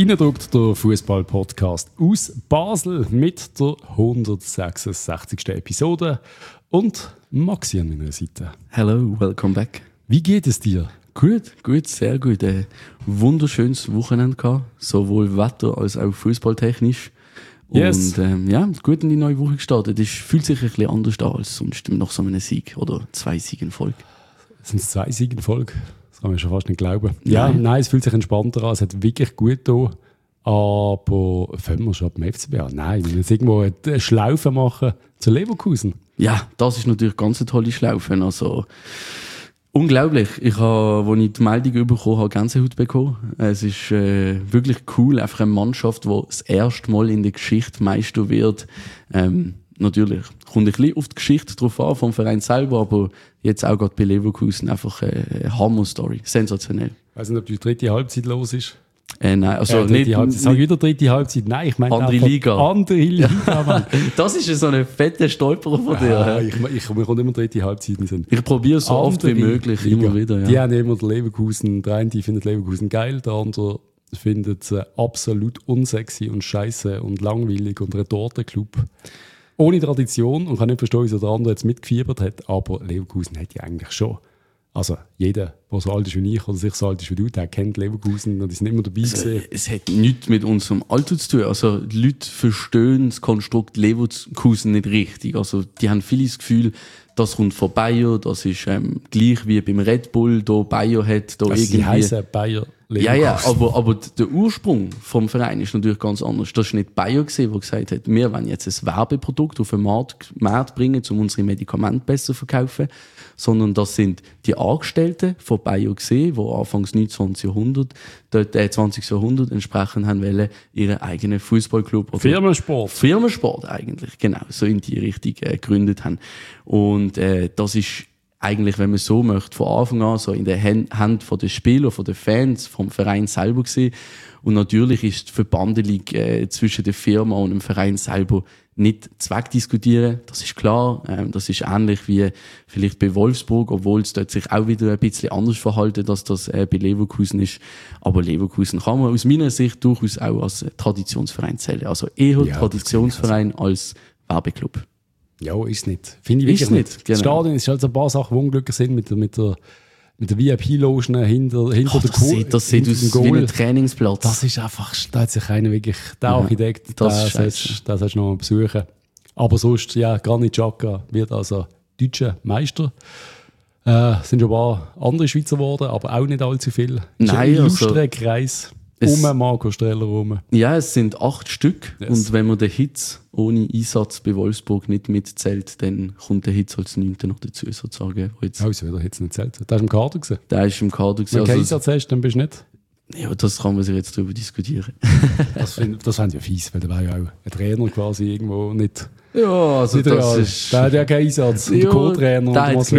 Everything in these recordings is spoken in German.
Reindruckt der Fußball-Podcast aus Basel mit der 166. Episode und Maxi an meiner Seite. Hello, welcome back. Wie geht es dir? Gut, sehr gut. Wunderschönes Wochenende gehabt, sowohl Wetter als auch fußballtechnisch. Yes. Und gut in die neue Woche gestartet. Es fühlt sich ein bisschen anders an als sonst nach so einem Sieg oder 2 Siege in Folge. Sind es 2 Siege in Folge? Das kann man schon fast nicht glauben. Nein, es fühlt sich entspannter an. Es hat wirklich gut getan. Aber fangen wir schon beim FCB an? Nein, wir müssen irgendwo eine Schlaufe machen zu Leverkusen. Ja, das ist natürlich ganz eine tolle Schlaufe. Also, unglaublich. Als ich die Meldung bekommen habe, Gänsehaut bekommen. Es ist wirklich cool. Einfach eine Mannschaft, die das erste Mal in der Geschichte Meister wird. Natürlich. Kommt ein bisschen auf die Geschichte drauf an, vom Verein selber, aber jetzt auch gerade bei Leverkusen einfach eine Hammer-Story. Sensationell. Ich weiss nicht, ob die dritte Halbzeit los ist. Nein, also nicht. Sag wieder dritte Halbzeit. Nein, ich meine andere Liga. Andere Liga, Mann. Das ist so eine fette Stolperer von dir. Ja, mir kommt immer dritte Halbzeit in den Sinn. Ich probiere es so oft wie möglich, Liga. immer wieder. Ja. Die haben immer Leverkusen. Der eine findet Leverkusen geil, der andere findet es absolut unsexy und scheiße und langweilig und Retortenclub. Ohne Tradition, und kann nicht verstehen, wieso der andere jetzt mitgefiebert hat, aber Leverkusen hat ja eigentlich schon. Also jeder, der so alt ist wie ich oder sich so alt ist wie du, der kennt Leverkusen und die sind immer dabei gewesen. Es hat nichts mit unserem Alter zu tun. Also die Leute verstehen das Konstrukt Leverkusen nicht richtig. Also die haben vieles Gefühl, das kommt von Bayer, das ist gleich wie beim Red Bull, da Bayer hat, da also irgendwie... Sie heißen Bayer Leverkusen. Ja, aber der Ursprung vom Verein ist natürlich ganz anders. Das war nicht Bayer, der gesagt hat, wir wollen jetzt ein Werbeprodukt auf den Markt bringen, um unsere Medikamente besser zu verkaufen, sondern das sind die Angestellten von Bayer, die Anfangs 20. Jahrhundert entsprechend haben wollen, ihren eigenen Fußballclub oder Firmensport eigentlich, genau, so in die Richtung gegründet haben. Und das ist eigentlich, wenn man so möchte, von Anfang an so in der Hand von den Spielern, von den Fans, vom Verein selber gewesen. Und natürlich ist die Verbandelung zwischen der Firma und dem Verein selber nicht zu wegdiskutieren. Das ist klar. Das ist ähnlich wie vielleicht bei Wolfsburg, obwohl es dort sich auch wieder ein bisschen anders verhalten, als das bei Leverkusen ist. Aber Leverkusen kann man aus meiner Sicht durchaus auch als Traditionsverein zählen. Also eher Traditionsverein als Werbeclub. Ja, ist nicht. Finde ich wirklich nicht. Genau. Das Stadion ist halt so ein paar Sachen, die unglücklich sind mit der VIP-Logen hinter der Kohle. Das sieht aus wie ein Trainingsplatz. Das ist einfach, da hat sich einer wirklich, der Architekt, das sollst du noch mal besuchen. Aber sonst, ja, Granit Xhaka wird also deutscher Meister. Sind schon ein paar andere Schweizer geworden, aber auch nicht allzu viel. Nein, ein illustrer Kreis. Marco Streller rum. Ja, es sind 8 Stück. Yes. Und wenn man den Hitz ohne Einsatz bei Wolfsburg nicht mitzählt, dann kommt der Hitz als 9. noch dazu, sozusagen. Also, der Hitz nicht zählt. Der ist im Kader gewesen. Der ist im Kader gewesen. Wenn du keinen Einsatz hast, dann bist du nicht. Ja, das kann man sich jetzt darüber diskutieren. Das fände ich ja fies, weil da war ja auch ein Trainer quasi irgendwo nicht. Ja, also nicht das ist... Der hat ja keinen Einsatz. Und der Co-Trainer. Der hat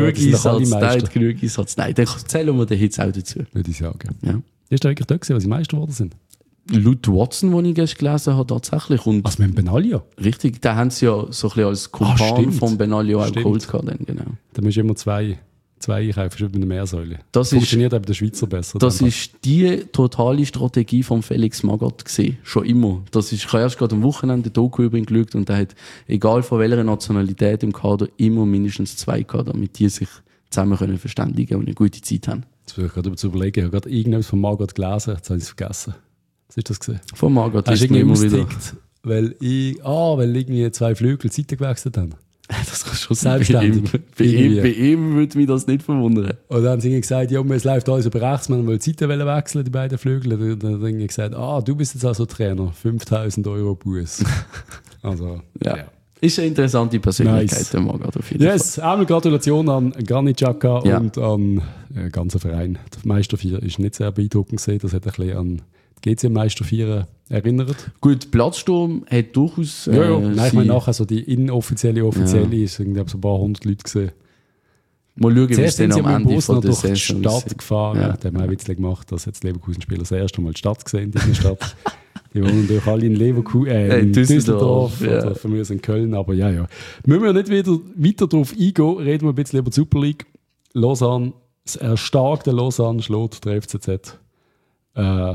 genug Einsatz. Nein, dann zählen wir den Hitz auch dazu. Würde ich sagen. Ja. Ist der wirklich da gewesen, weil sie Meister geworden sind? Laut Watson, den ich gestern gelesen habe, tatsächlich. Und also mit Benaglio? Richtig, da haben sie ja so ein bisschen als Kumpan von Benaglio auch geholt. Genau. Da musst du immer zwei einkaufen, schon bei einer Mehrsäule. Das funktioniert aber der Schweizer besser. Das ist die totale Strategie von Felix Magath gewesen, schon immer. Ich habe erst gerade am Wochenende Doku über ihn geschaut und er hat, egal von welcher Nationalität im Kader, immer mindestens 2 gehabt, damit die sich zusammen können verständigen und eine gute Zeit haben. Jetzt will ich gerade überlegen, ich habe gerade irgendetwas von Magath gelesen, jetzt habe ich es vergessen. Was ist das gesehen? Von Magath ist irgendwie immer wieder. Weil irgendwie 2 Flügel Seiten gewechselt haben. Das kann schon sein. Bei ihm würde mich das nicht verwundern. Und dann haben sie gesagt, ja, es läuft alles über rechts, man will die Seiten wechseln, die beiden Flügel. Dann haben sie gesagt, du bist jetzt also Trainer, 5'000 € Buß. Also, ja. Ist eine interessante Persönlichkeit, der Magath auf jeden Fall. Einmal Gratulation an Granit Xhaka und an den ganzen Verein. Der Meister 4 ist nicht sehr beeindruckend gesehen, das hat ein bisschen an GC Meister 4 erinnert. Gut, Platzsturm hat durchaus... Nein, ich meine nachher so die inoffizielle, ist irgendwie so ein paar 100 Leute gesehen. Mal schauen, wie es dann am Ende von der Saison durch die Stadt gefahren. Ja. Da haben wir ein bisschen gemacht, dass jetzt Leverkusen-Spieler das erste Mal die Stadt gesehen in dieser Stadt. Die wohnen natürlich alle in in Düsseldorf oder von mir in Köln, aber ja. Müssen wir nicht wieder weiter darauf eingehen, reden wir ein bisschen über die Super League. Lausanne, das erstarkte Lausanne schlägt der FCZ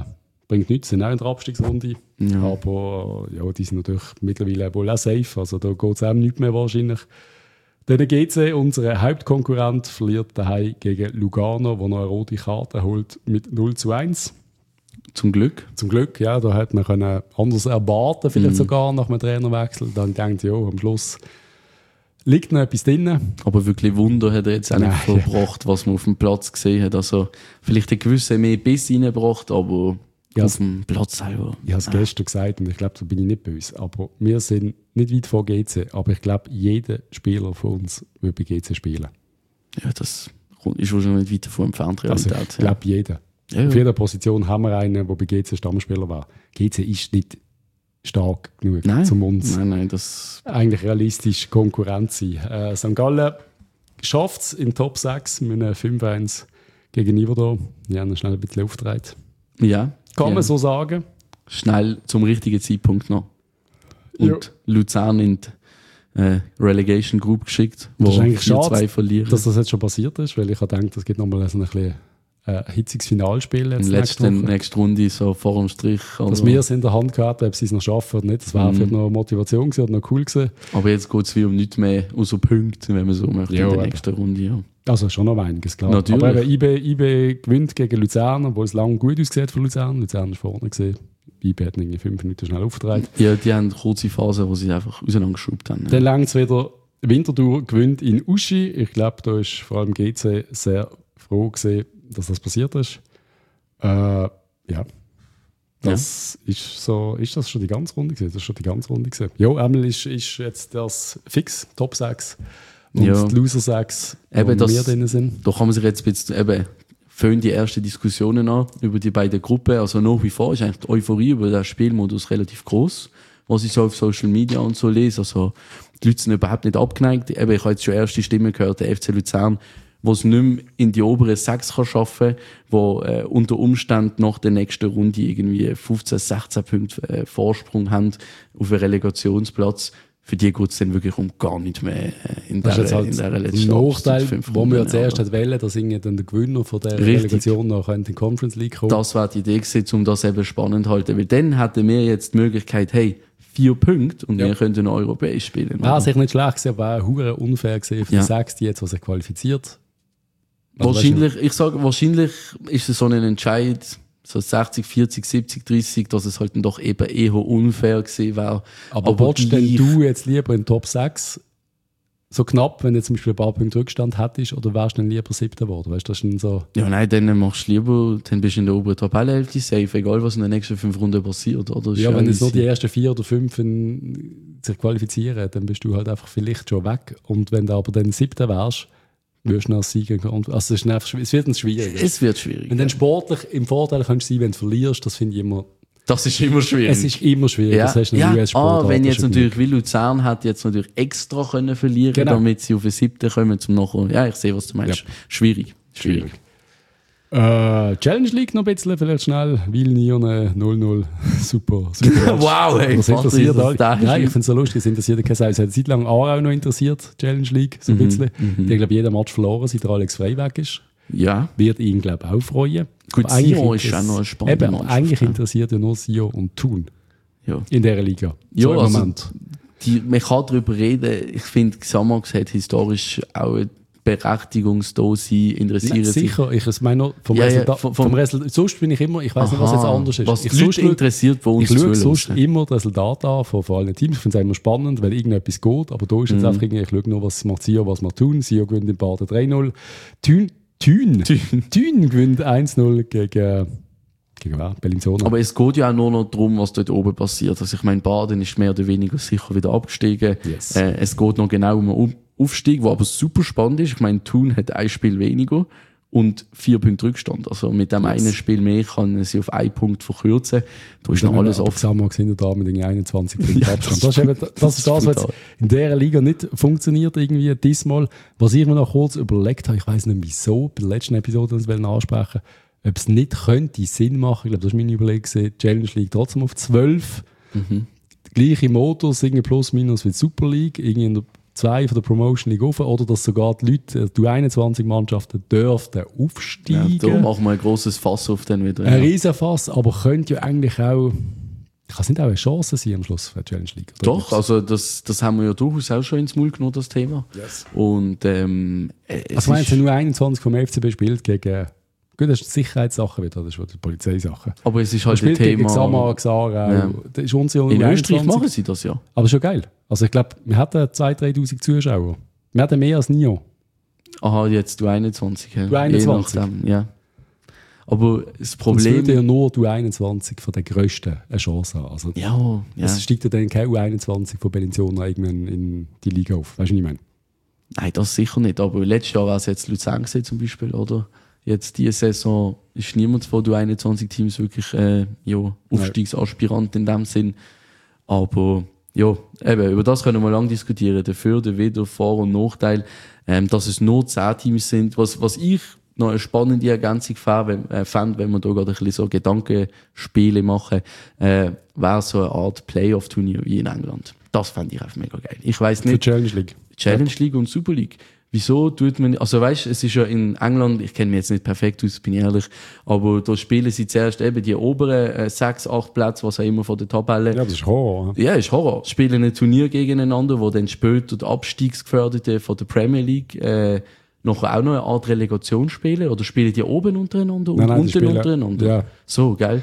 bringt nichts, sind auch in der Abstiegsrunde. Ja. Aber ja, die sind natürlich mittlerweile wohl auch safe. Also da geht es auch nicht mehr wahrscheinlich. Dann GC, unser Hauptkonkurrent, verliert daheim gegen Lugano, wo noch eine rote Karte holt mit 0:1. Zum Glück. Zum Glück, ja. Da hätte man können anders erwarten, vielleicht sogar nach einem Trainerwechsel. Dann denkt ja, am Schluss liegt noch etwas drin. Aber wirklich Wunder hat er jetzt auch nicht verbracht, was man auf dem Platz gesehen hat. Also vielleicht ein gewisser mehr Biss reingebracht, aber auf dem Platz selber. Ich habe es gestern gesagt und ich glaube, da bin ich nicht böse. Aber wir sind nicht weit vor GC. Aber ich glaube, jeder Spieler von uns will bei GC spielen. Ja, das ist wahrscheinlich nicht weit davon entfernt, Realität. Also ich glaube, jeder. Ja. Auf jeder Position haben wir einen, der bei GC Stammspieler war. GC ist nicht stark genug, um uns das eigentlich realistisch Konkurrent zu sein. St. Gallen schafft es in Top 6 mit einem 5-1 gegen Iverdor. Die haben schnell ein bisschen aufgetragen. Ja. Kann man so sagen. Schnell zum richtigen Zeitpunkt noch. Und Luzern in die Relegation Group geschickt, wo das ist eigentlich 4-2 schade, verlieren. dass das jetzt schon passiert ist, weil ich habe gedacht, es gibt nochmal so ein bisschen hitziges Finalspiel. Jetzt nächste Runde so vor dem Strich. Dass wir es in der Hand gehabt haben, ob sie es noch schaffen oder nicht. Das wäre vielleicht noch Motivation gewesen oder noch cool gewesen. Aber jetzt geht es wie um nichts mehr, außer Punkte, wenn man so möchte, in der nächsten Runde. Ja. Also schon noch einiges, klar. Natürlich. Aber IB gewinnt gegen Luzern, obwohl es lange gut aussieht für Luzern. Luzern ist vorne gesehen. IB hat irgendwie 5 Minuten schnell aufgetragen. Ja, die haben eine kurze Phase, wo sie einfach auseinandergeschoben haben. Ja. Dann langt es wieder. Winterthur gewinnt in Uschi. Ich glaube, da ist vor allem GC sehr froh gewesen, dass das passiert ist. Ja. Das ist so. Ist das schon die ganze Runde gewesen? Das ist schon die ganze Runde gewesen. Ja, einmal ist jetzt das fix, Top 6. Und die Loser 6, wo wir drin sind. Da kann man sich jetzt ein bisschen fangen die ersten Diskussionen an über die beiden Gruppen. Also nach wie vor ist eigentlich die Euphorie über den Spielmodus relativ groß, was ich so auf Social Media und so lese. Also die Leute sind überhaupt nicht abgeneigt. Ich habe jetzt schon erste Stimmen gehört, der FC Luzern, wo es nicht mehr in die oberen 6 kann schaffen, wo unter Umständen nach der nächsten Runde irgendwie 15, 16 Punkte Vorsprung haben auf einen Relegationsplatz. Für die geht es dann wirklich um gar nicht mehr in der letzten Nachteil, wo wir ja zuerst wählen, dass dann der Gewinner von der Relegation noch in die Conference League kommt. Das wäre die Idee gewesen, um das eben spannend zu halten. Weil dann hätten wir jetzt die Möglichkeit, 4 Punkte und wir könnten europäisch spielen. Wäre sicher nicht schlecht gewesen, aber auch verdammt unfair gewesen für die 6, die jetzt, was sich qualifiziert. Also wahrscheinlich ist es so ein Entscheid, so 60, 40, 70, 30, dass es halt dann doch eben eher unfair gewesen wäre. Aber willst denn du jetzt lieber in Top 6 so knapp, wenn du zum Beispiel ein paar Punkte Rückstand hättest, oder wärst du dann lieber 7. geworden? Weißt du, das ist dann so. Ja, nein, dann machst du lieber, dann bist du in der oberen Tabellenhälfte safe, egal was in den nächsten 5 Runden passiert. Oder? Ja, wenn jetzt nur die ersten 4 oder 5 sich qualifizieren, dann bist du halt einfach vielleicht schon weg. Und wenn du aber dann 7. wärst, wirst du noch Sieger. Also es wird dann schwierig. Es wird schwierig. Wenn du dann sportlich im Vorteil kannst sein, wenn du verlierst, das finde ich immer. Das ist immer schwierig. Es ist immer schwierig. Ja. Das hast du in US-Sport. Wenn jetzt natürlich, wie Luzern hat jetzt natürlich extra können verlieren, damit sie auf den 7. kommen zum Nachholen. Ja, ich sehe, was du meinst. Ja. Schwierig. Challenge League noch ein bisschen, vielleicht schnell. Vilnius 0-0. Super. Wow, hey, das interessiert alle. Nein, ich finde es so lustig, es interessiert keine Sau. Es hat seit lang auch noch interessiert, Challenge League, so ein bisschen. Die haben, glaube ich, jeden Match verloren, seit der Alex Frey weg ist. Ja. Wird ihn, glaube ich, auch freuen. Gut, Sion ist auch noch ein spannender Mannschaft. Eigentlich interessiert ja nur Sion und Thun in dieser Liga. Ja, so also man kann darüber reden. Ich finde, Xamax hat historisch auch eine Berechtigungsdose interessiert. Sicher, ich meine nur vom Resultat. Sonst bin ich immer, ich weiß nicht, was jetzt anders ist. Was die Leute interessiert, wo uns zuhören. Ich schaue sonst immer das Resultat an von allen Teams. Ich finde es immer spannend, weil irgendetwas geht. Aber da ist jetzt einfach irgendwie, ich schaue nur, was macht Sion, was wir tun. Sion gewinnt in Baden 3-0. Thun gewinnt 1-0 gegen Bellinzona. Aber es geht ja auch nur noch darum, was dort oben passiert. Also ich meine, Baden ist mehr oder weniger sicher wieder abgestiegen. Yes. Es geht noch genau um einen Aufstieg, der aber super spannend ist. Ich meine, Thun hat ein Spiel weniger und 4 Punkte Rückstand. Also mit dem einen Spiel mehr kann sie auf 1 Punkt verkürzen. Da ist noch alles offen. Xamax hinter da mit 21 Punkten Abstand. Das ist das, was in dieser Liga nicht funktioniert irgendwie diesmal. Was ich mir noch kurz überlegt habe, ich weiss nicht wieso, bei der letzten Episode uns ansprechen, ob es nicht könnte Sinn machen, ich glaube, das war meine Überlegung, Challenge League trotzdem auf 12. Der gleiche Modus, irgendwie plus minus wie die Super League, irgendwie 2 von der Promotion League auf oder dass sogar die Leute, die 21-Mannschaften dürften aufsteigen. Ja, da machen wir ein grosses Fass auf dann wieder. Ein Riesenfass, aber könnte ja eigentlich auch... Kann es nicht auch eine Chance sein am Schluss für die Challenge League? Doch, also das haben wir ja durchaus auch schon ins Maul genommen, das Thema. Yes. Und also meinst du, nur 21 vom FCB spielt gegen... Gut, das ist die Sicherheitssache wieder, das ist die Polizeisache. Aber es ist halt ein Thema... gegen Samar, Xara, ja. Das ist unsere in Österreich machen sie das ja. Aber schon geil. Also ich glaube, wir hatten 2'000, 3'000 Zuschauer. Wir hatten mehr als Nio. Aha, jetzt du 21. Du 21? Ja. Aber das Problem... Es würde ja nur du 21 von den Grössten eine Chance haben. Also, ja. Es steigt ja dann kein U21 von Bellinzona irgendwann in die Liga auf. Weißt du, was ich meine? Nein, das sicher nicht. Aber letztes Jahr war es jetzt Luzern gewesen, zum Beispiel, oder? Jetzt diese Saison ist niemand von den 21 Teams wirklich Aufstiegsaspirant in dem Sinn. Aber ja, eben, über das können wir lange diskutieren. Dafür, wieder Vor- und Nachteil, dass es nur 10 Teams sind. Was ich noch eine spannende Ergänzung fand, wenn wir da gerade ein bisschen so Gedankenspiele machen, wäre so eine Art Playoff-Turnier wie in England. Das fände ich einfach mega geil. Ich weiss nicht. Für Challenge League. Challenge League und Super League. Wieso tut man, also weißt, es ist ja in England, ich kenne mich jetzt nicht perfekt aus, bin ich ehrlich, aber da spielen sie zuerst eben die oberen 6, 8 Plätze, was auch immer von der Tabelle. Ja, das ist Horror. Ja, ist Horror. Spielen ein Turnier gegeneinander, wo dann später die Abstiegsgefährdeten von der Premier League nachher auch noch eine Art Relegation spielen? Oder spielen die oben untereinander und unten untereinander? Ja. So, geil.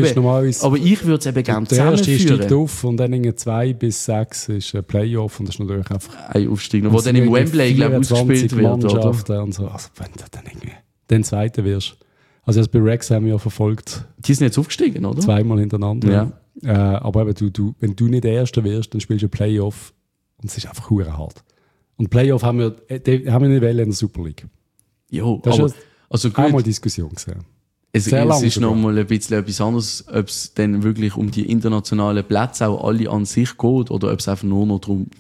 Aber ich würde es eben gerne zusammenführen. Der erste steigt zusammenführen. auf und dann 2 bis 6 ist ein Playoff und das ist natürlich einfach... Ein Aufsteiger, wo dann im Wembley, glaube ich, ausgespielt wird. Oder? Und so. Also wenn du dann irgendwie den Zweiten wirst. Also das bei Rex haben wir ja verfolgt. Die sind jetzt aufgestiegen, oder? 2-mal hintereinander. Ja. Aber eben, wenn du nicht der Erste wirst, dann spielst du ein Playoff und es ist einfach verdammt hart. Und Playoff haben wir nicht in der Super League. Jo, das aber also gut. Einmal Diskussion gesehen. Es ist noch mal ein bisschen etwas anderes, ob es dann wirklich um die internationalen Plätze auch alle an sich geht oder ob es einfach nur noch darum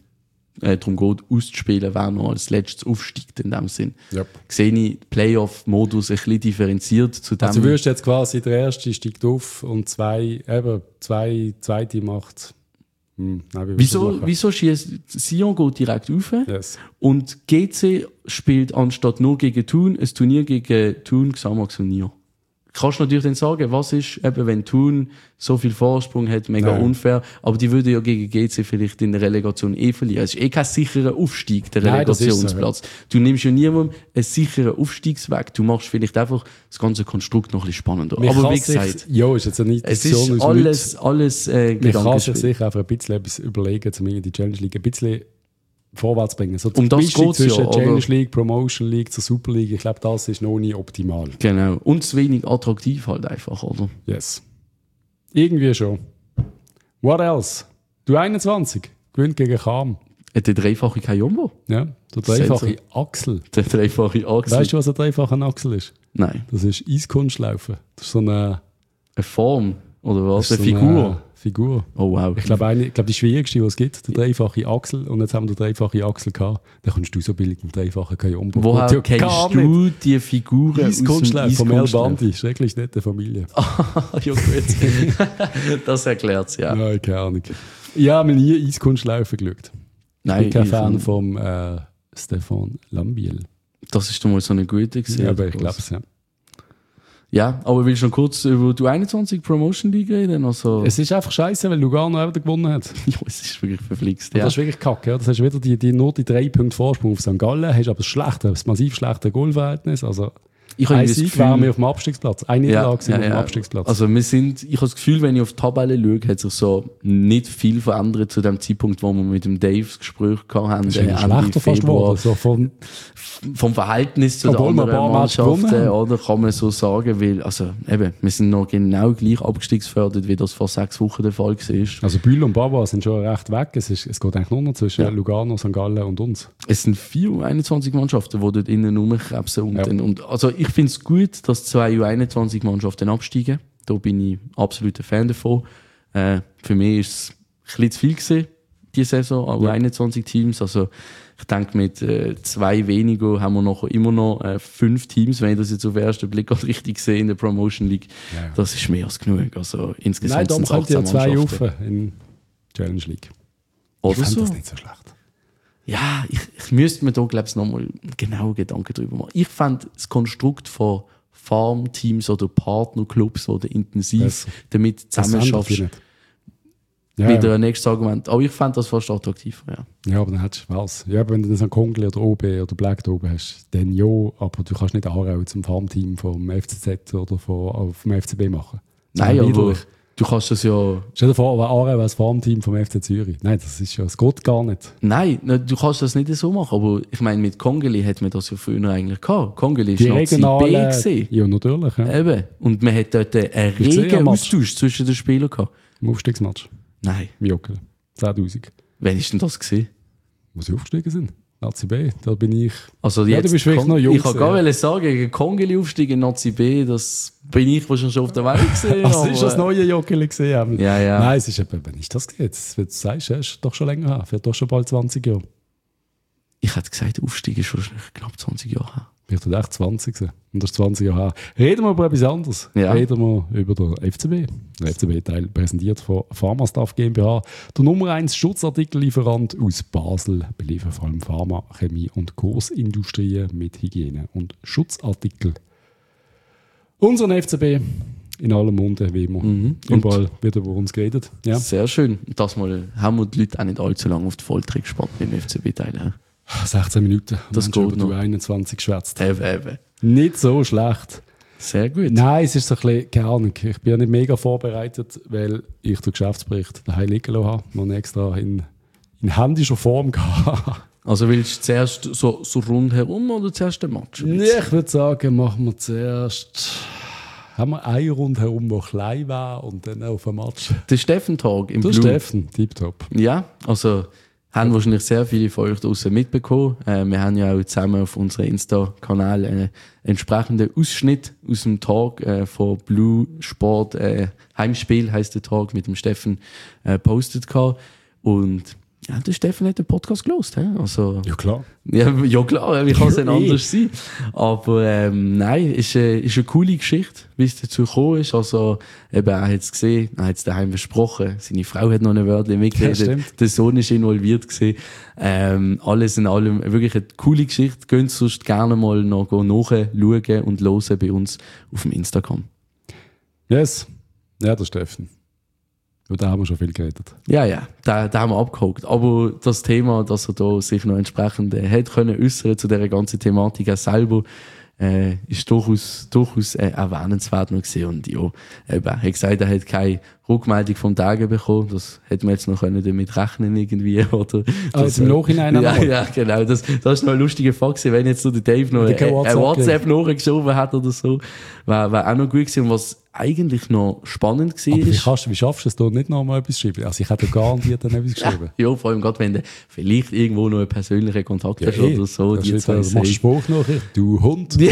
geht, auszuspielen, wer noch als letztes aufsteigt in dem Sinn. Yep. Sehe ich Playoff-Modus ein bisschen differenziert zu dem. Also wirst du jetzt quasi der Erste steigt auf und zwei Zweite macht... Wieso schießt Sion geht direkt auf und GC spielt anstatt nur gegen Thun ein Turnier gegen Thun, Xamax und Nio? Kannst du natürlich dann sagen, was ist, eben, wenn Thun so viel Vorsprung hat, mega unfair, aber die würde ja gegen GC vielleicht in der Relegation verlieren. Es ist kein sicherer Aufstieg, der Relegationsplatz. So, ja. Du nimmst ja niemandem einen sicheren Aufstiegsweg. Du machst vielleicht einfach das ganze Konstrukt noch ein bisschen spannender. Aber wie gesagt, ist jetzt eine es ist alles man kann sich sicher einfach ein bisschen etwas überlegen, um die Challenge League ein bisschen vorwärts bringen. So um das geht zwischen ja, Challenge League, Promotion League zur Super League, ich glaube, das ist noch nie optimal. Genau. Und zu wenig attraktiv halt einfach, oder? Yes. Irgendwie schon. What else? Du 21, gewinnt gegen Cham. Der dreifache Kajombo? Ja, der dreifache Axel. Der dreifache Axel. Weißt du, was ein dreifacher Axel ist? Nein. Das ist Eiskunstlaufen. Das ist so eine Form, oder was? Eine Figur? Figur. Oh wow. Ich glaube, die schwierigste, die es gibt, der dreifache Axel. Und jetzt haben wir den dreifachen Axel gehabt. Dann kommst du so billig mit dem dreifachen Kajombo. Woher kennst du die Figuren aus dem Eiskunstlauf von Mel Bandi? Schrecklich nette Familie. Ja gut. Das erklärt es, ja. Nein, keine Ahnung. Ich habe mir nie Eiskunstlaufen geschaut. Ich bin kein Fan vom Stefan Lambiel. Das ist doch mal so eine gute gesehen. Ja, aber ich glaube es, ja. Ja, aber willst du noch kurz über die 21 Promotion League reden? Also es ist einfach scheiße, weil Lugano wieder gewonnen hat. Ja, es ist wirklich verflixt. Ja. Das ist wirklich kacke. Ja. Das hast wieder nur die 3 Punkte Vorsprung auf St. Gallen, hast aber ein massiv schlechtes Goalverhältnis. Also ein Sieg waren wir auf dem Abstiegsplatz. Eine Niederlage sind wir auf dem Abstiegsplatz. Also ich habe das Gefühl, wenn ich auf die Tabelle schaue, hat sich so nicht viel verändert zu dem Zeitpunkt, wo wir mit dem Dave das Gespräch hatten. Das ist schlechter fast geworden. So vom Verhältnis zu den anderen Mannschaften, oder, kann man so sagen, weil, also eben, wir sind noch genau gleich abstiegsgefährdet, wie das vor 6 Wochen der Fall war. Also Bühl und Baba sind schon recht weg. Es geht eigentlich nur noch zwischen Lugano, St. Gallen und uns. Es sind 4 U21-Mannschaften, die dort innen rumkrebsen. Und also ich finde es gut, dass 2 U21-Mannschaften absteigen. Da bin ich absoluter Fan davon. Für mich ist es ein bisschen zu viel gewesen, diese Saison, aber 21 Teams. Also ich denke, mit 2 weniger haben wir noch immer noch 5 Teams, wenn ich das jetzt auf den ersten Blick richtig sehe in der Promotion League. Ja. Das ist mehr als genug. Also insgesamt sind es 18 Mannschaften. Nein, da kommt ja 2 rauf in Challenge League. Oder ich so. Das nicht so schlecht. Ja, ich müsste mir da, glaube ich, nochmal genau Gedanken drüber machen. Ich fand das Konstrukt von Farmteams oder Partnerclubs, die intensiv damit zusammenarbeiten. Ja, wieder ein nächstes Argument. Aber ich fand das fast attraktiv. Ja, aber dann hättest du was. Ja, wenn du dann so einen Kongli oder OB oder Black da oben hast, dann ja, aber du kannst nicht Aarau zum Farmteam vom FCZ oder vom FCB machen. Nein, aber du kannst das ja... Stell dir vor, Aarau als Farmteam vom FC Zürich. Nein, das geht gar nicht. Nein, du kannst das nicht so machen. Aber ich meine, mit Kongli hat man das ja früher eigentlich gehabt. Kongli war Nazi B gewesen. Ja, natürlich. Ja. Eben. Und man hat dort einen regen Austausch zwischen den Spielern gehabt. Im Aufstiegsmatch? Nein. Jokel. 10'000. Wann ist denn das gewesen? Wo sie aufgestiegen sind? Nazi B, da bin ich... Also jetzt, du bist vielleicht noch jung. Ich kann gar nicht sagen, gegen Kongeli aufsteigen in Nazi B, das bin ich schon auf der Welt gesehen. Das ist das neue Jockeli gesehen. Ja. Nein, es ist eben, wenn ich das gesehen habe, du sagst, es ist doch schon länger her, vielleicht doch schon bald 20 Jahre. Ich hätte gesagt, der Aufstieg ist wahrscheinlich knapp 20 Jahre her. Ich dachte echt 20 gewesen. Und das ist 20 Jahre her. Reden wir über etwas anderes. Ja. Reden wir über den FCB. Der FCB-Teil präsentiert von Pharmastaff GmbH. Der Nummer 1 Schutzartikellieferant aus Basel. Beliefert vor allem Pharma, Chemie und Großindustrien mit Hygiene- und Schutzartikel. Unseren FCB in allem Munde, wie immer. Überall wird über uns geredet. Ja. Sehr schön. Das mal haben wir die Leute auch nicht allzu lange auf die Folter gespannt beim FCB-Teil. 16 Minuten. Das geht noch. 21 schwätzt. Eben. Nicht so schlecht. Sehr gut. Nein, es ist so ein bisschen, keine Ahnung, ich bin ja nicht mega vorbereitet, weil ich den Geschäftsbericht daheim liegen lassen habe, noch extra in händischer Form gehabt. Also willst du zuerst so rundherum oder zuerst den Match? Nee, ich würde sagen, machen wir zuerst... Haben wir einen rundherum, der klein war und dann auf dem Match. Der Steffen-Tag im Blue. Der Steffen, tipptopp. Ja, also... Haben wahrscheinlich sehr viele von euch draussen mitbekommen. Wir haben ja auch zusammen auf unserem Insta-Kanal einen entsprechenden Ausschnitt aus dem Tag von Blue Sport Heimspiel heisst der Tag mit dem Steffen postet gehabt. Und ja, der Steffen hat den Podcast gehört. Also, ja klar. Ja klar, wie kann es denn anders sein? Aber nein, ist eine coole Geschichte, wie es dazu gekommen ist. Also eben, er hat es gesehen, er hat es daheim besprochen. Seine Frau hat noch ein Wörtchen mitgeredet. Ja, der Sohn ist involviert gewesen. Alles in allem wirklich eine coole Geschichte. Könnt sonst gerne mal noch nachschauen und hören bei uns auf dem Instagram. Yes. Ja, der Steffen. Und da haben wir schon viel geredet. Ja, da haben wir abgehakt. Aber das Thema, dass er da sich noch entsprechend hätte können äußern zu dieser ganzen Thematik auch selber, ist durchaus erwähnenswert noch gewesen. Und ja, er hat gesagt, er hat keine Rückmeldung vom Tag bekommen. Das hätte man jetzt noch können damit rechnen irgendwie, oder? Also im Nachhinein ja, genau. Das ist noch ein lustiger Fakt gewesen, wenn jetzt so der Dave noch ein WhatsApp nachgeschoben hat oder so. War auch noch gut gewesen. Und was eigentlich noch spannend war. Aber wie schaffst du es da nicht noch mal etwas zu schreiben? Also ich hätte garantiert dann etwas geschrieben. Ja, vor allem gerade, wenn du vielleicht irgendwo noch einen persönlichen Kontakt hast oder so. Das die zwei machst du Spruchnachricht, du Hund. Ja.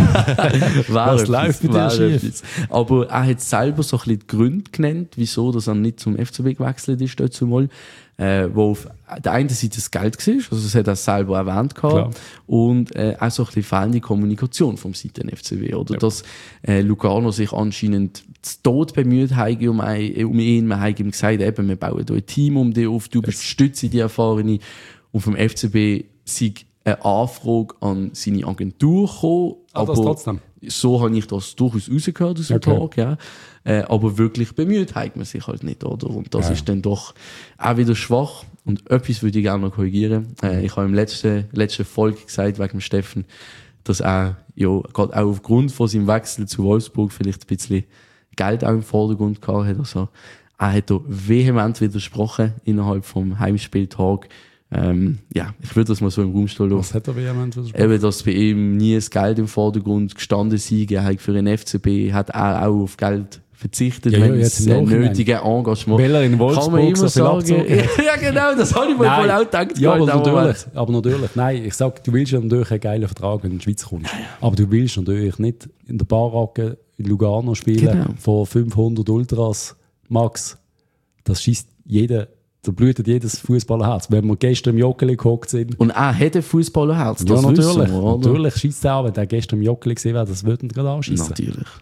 Was läuft bei dir schief? Aber er hat selber so ein bisschen die Gründe genannt, wieso dass er nicht zum FCB gewechselt ist, dazu mal. Wo auf der einen Seite das Geld war, also das hat er selber erwähnt gehabt, und auch so ein bisschen fehlende Kommunikation vom Seiten FCB, oder? Ja. Dass Lugano sich anscheinend zu Tod bemüht hat um ihn, man hat ihm gesagt, eben, wir bauen hier ein Team um dich auf, du bist Stütze, die Erfahrene, und vom FCB sei eine Anfrage an seine Agentur gekommen, aber das trotzdem. So habe ich das durchaus rausgehört aus dem Tag, ja. Aber wirklich bemüht hat man sich halt nicht, oder? Und das ist dann doch auch wieder schwach. Und etwas würde ich gerne noch korrigieren. Ich habe im letzten Folge gesagt, wegen dem Steffen, dass er, ja, gerade auch aufgrund von seinem Wechsel zu Wolfsburg vielleicht ein bisschen Geld auch im Vordergrund gehabt hat. Also, er hat da vehement widersprochen innerhalb vom Heimspieltag. Ich würde das mal so im Raum stellen. Was hat er vehement widersprochen? Eben, dass bei ihm nie das Geld im Vordergrund gestanden sei. Er hat für den FCB hat er auch auf Geld verzichtet, wenn es nötige Engagement. Weil er in Wolfsburg so viel abgezogen hat. Ja, genau, das habe ich mir voll auch gedacht. Ja, aber natürlich. Nein, ich sage, du willst ja natürlich einen geilen Vertrag, wenn du in die Schweiz kommst. Ja. Aber du willst natürlich nicht in der Baracke in Lugano spielen, von 500 Ultras max. Das schießt jeder. Da blutet jedes Fußballerherz. Wenn wir gestern im Joggeli gehockt sind. Und er hat ein Fußballerherz, das ja, natürlich. Natürlich schießt er auch, wenn der gestern im Joggeli gesehen wäre, das würde ihn gerade anschießen. Natürlich.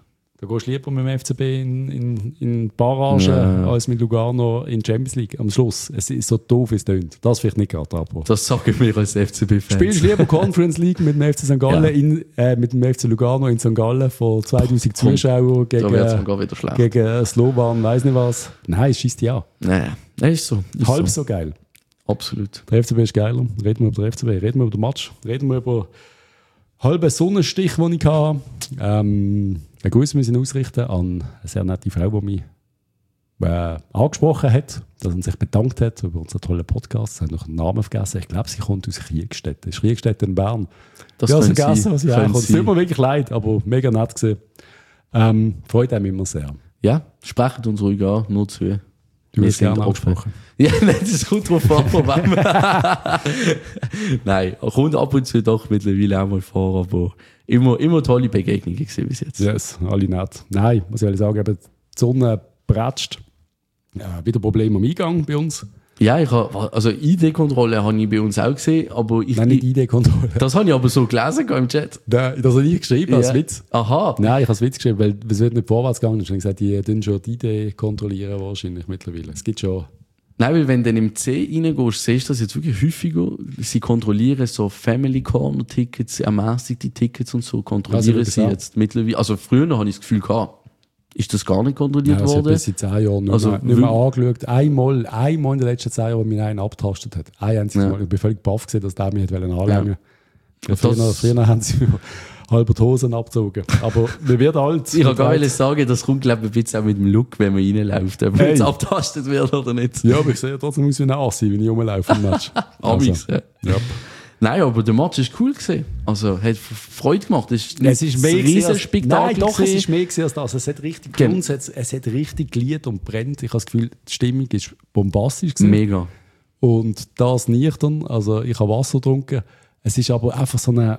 Da gehst du lieber mit dem FCB in Barrage als mit Lugano in die Champions League. Am Schluss. Es ist so doof, wie es tönt. Das vielleicht nicht gerade, aber... Das sagen wir als FCB-Fans. Spielst du lieber Conference League mit dem FC St. Gallen, mit dem FC Lugano in St. Gallen vor 2000 Zuschauern gegen Slovan, weiss nicht was. Nein, es schießt ja. Nein, ist so. Halb so geil. Absolut. Der FCB ist geiler. Reden wir über den FCB, reden wir über den Match, reden wir über halben Sonnenstich, den ich hatte. Einen Gruß müssen ausrichten an eine sehr nette Frau, die mich angesprochen hat, dass sie sich bedankt hat über unseren tollen Podcast. Sie hat noch einen Namen vergessen. Ich glaube, sie kommt aus Kriegstetten. Das ist Kriegstetten in Bern. Das ich habe vergessen, was ich eigentlich Es tut mir wirklich leid, aber mega nett gewesen. Freut einem immer sehr. Ja, sprecht uns ruhig an, nur zu. Du hast gerne angesprochen. Ja, nein, das kommt drauf an, von wem. Nein, kommt ab und zu doch mittlerweile auch mal vor, aber immer tolle Begegnungen gewesen bis jetzt. Yes, alle nett. Nein, was soll ich sagen, die Sonne prätscht. Wieder Probleme am Eingang bei uns. Ja, also ID-Kontrolle habe ich bei uns auch gesehen, aber Nein, nicht ID-Kontrolle. Das habe ich aber so gelesen im Chat. Nein, das habe ich geschrieben als Witz. Aha. Nein, ich habe als Witz geschrieben, weil es wird nicht vorwärts gegangen ist. Ich habe gesagt, die tun schon die ID kontrollieren wahrscheinlich mittlerweile. Es gibt schon... Nein, weil wenn du dann im C reingehst, siehst du das jetzt wirklich häufiger. Sie kontrollieren so Family Corner Tickets, ermäßigte Tickets und so, kontrollieren sie jetzt mittlerweile. Also früher habe ich das Gefühl gehabt, ist das gar nicht kontrolliert worden? Bis in 10 Jahren nicht mehr angeschaut. Einmal in den letzten 10 Jahren, wo mich einen abgetastet hat. Ein einziges Mal. Ich bin völlig baff gewesen, dass der mich anlängen wollte. Früher haben sie halber die Hosen abgezogen. Aber wir werden alt. Ich kann gar nicht sagen, das kommt, glaube ich, ein bisschen auch mit dem Look, wenn man reinläuft. Ob man jetzt abtastet wird oder nicht. Ja, aber ich sehe trotzdem aus wie ein Assi, wenn ich rumlaufe im Match. Ja. Nein, aber der Match war cool gewesen. Also, hat Freude gemacht. Es ist mehr ein Riesenspektakel. Nein, doch, es ist mehr als das. Es hat richtig Grund, es hat richtig geliert und brennt. Ich habe das Gefühl, die Stimmung ist bombastisch gewesen. Mega. Und das nüchtern. Also, ich habe Wasser getrunken. Es ist aber einfach so eine...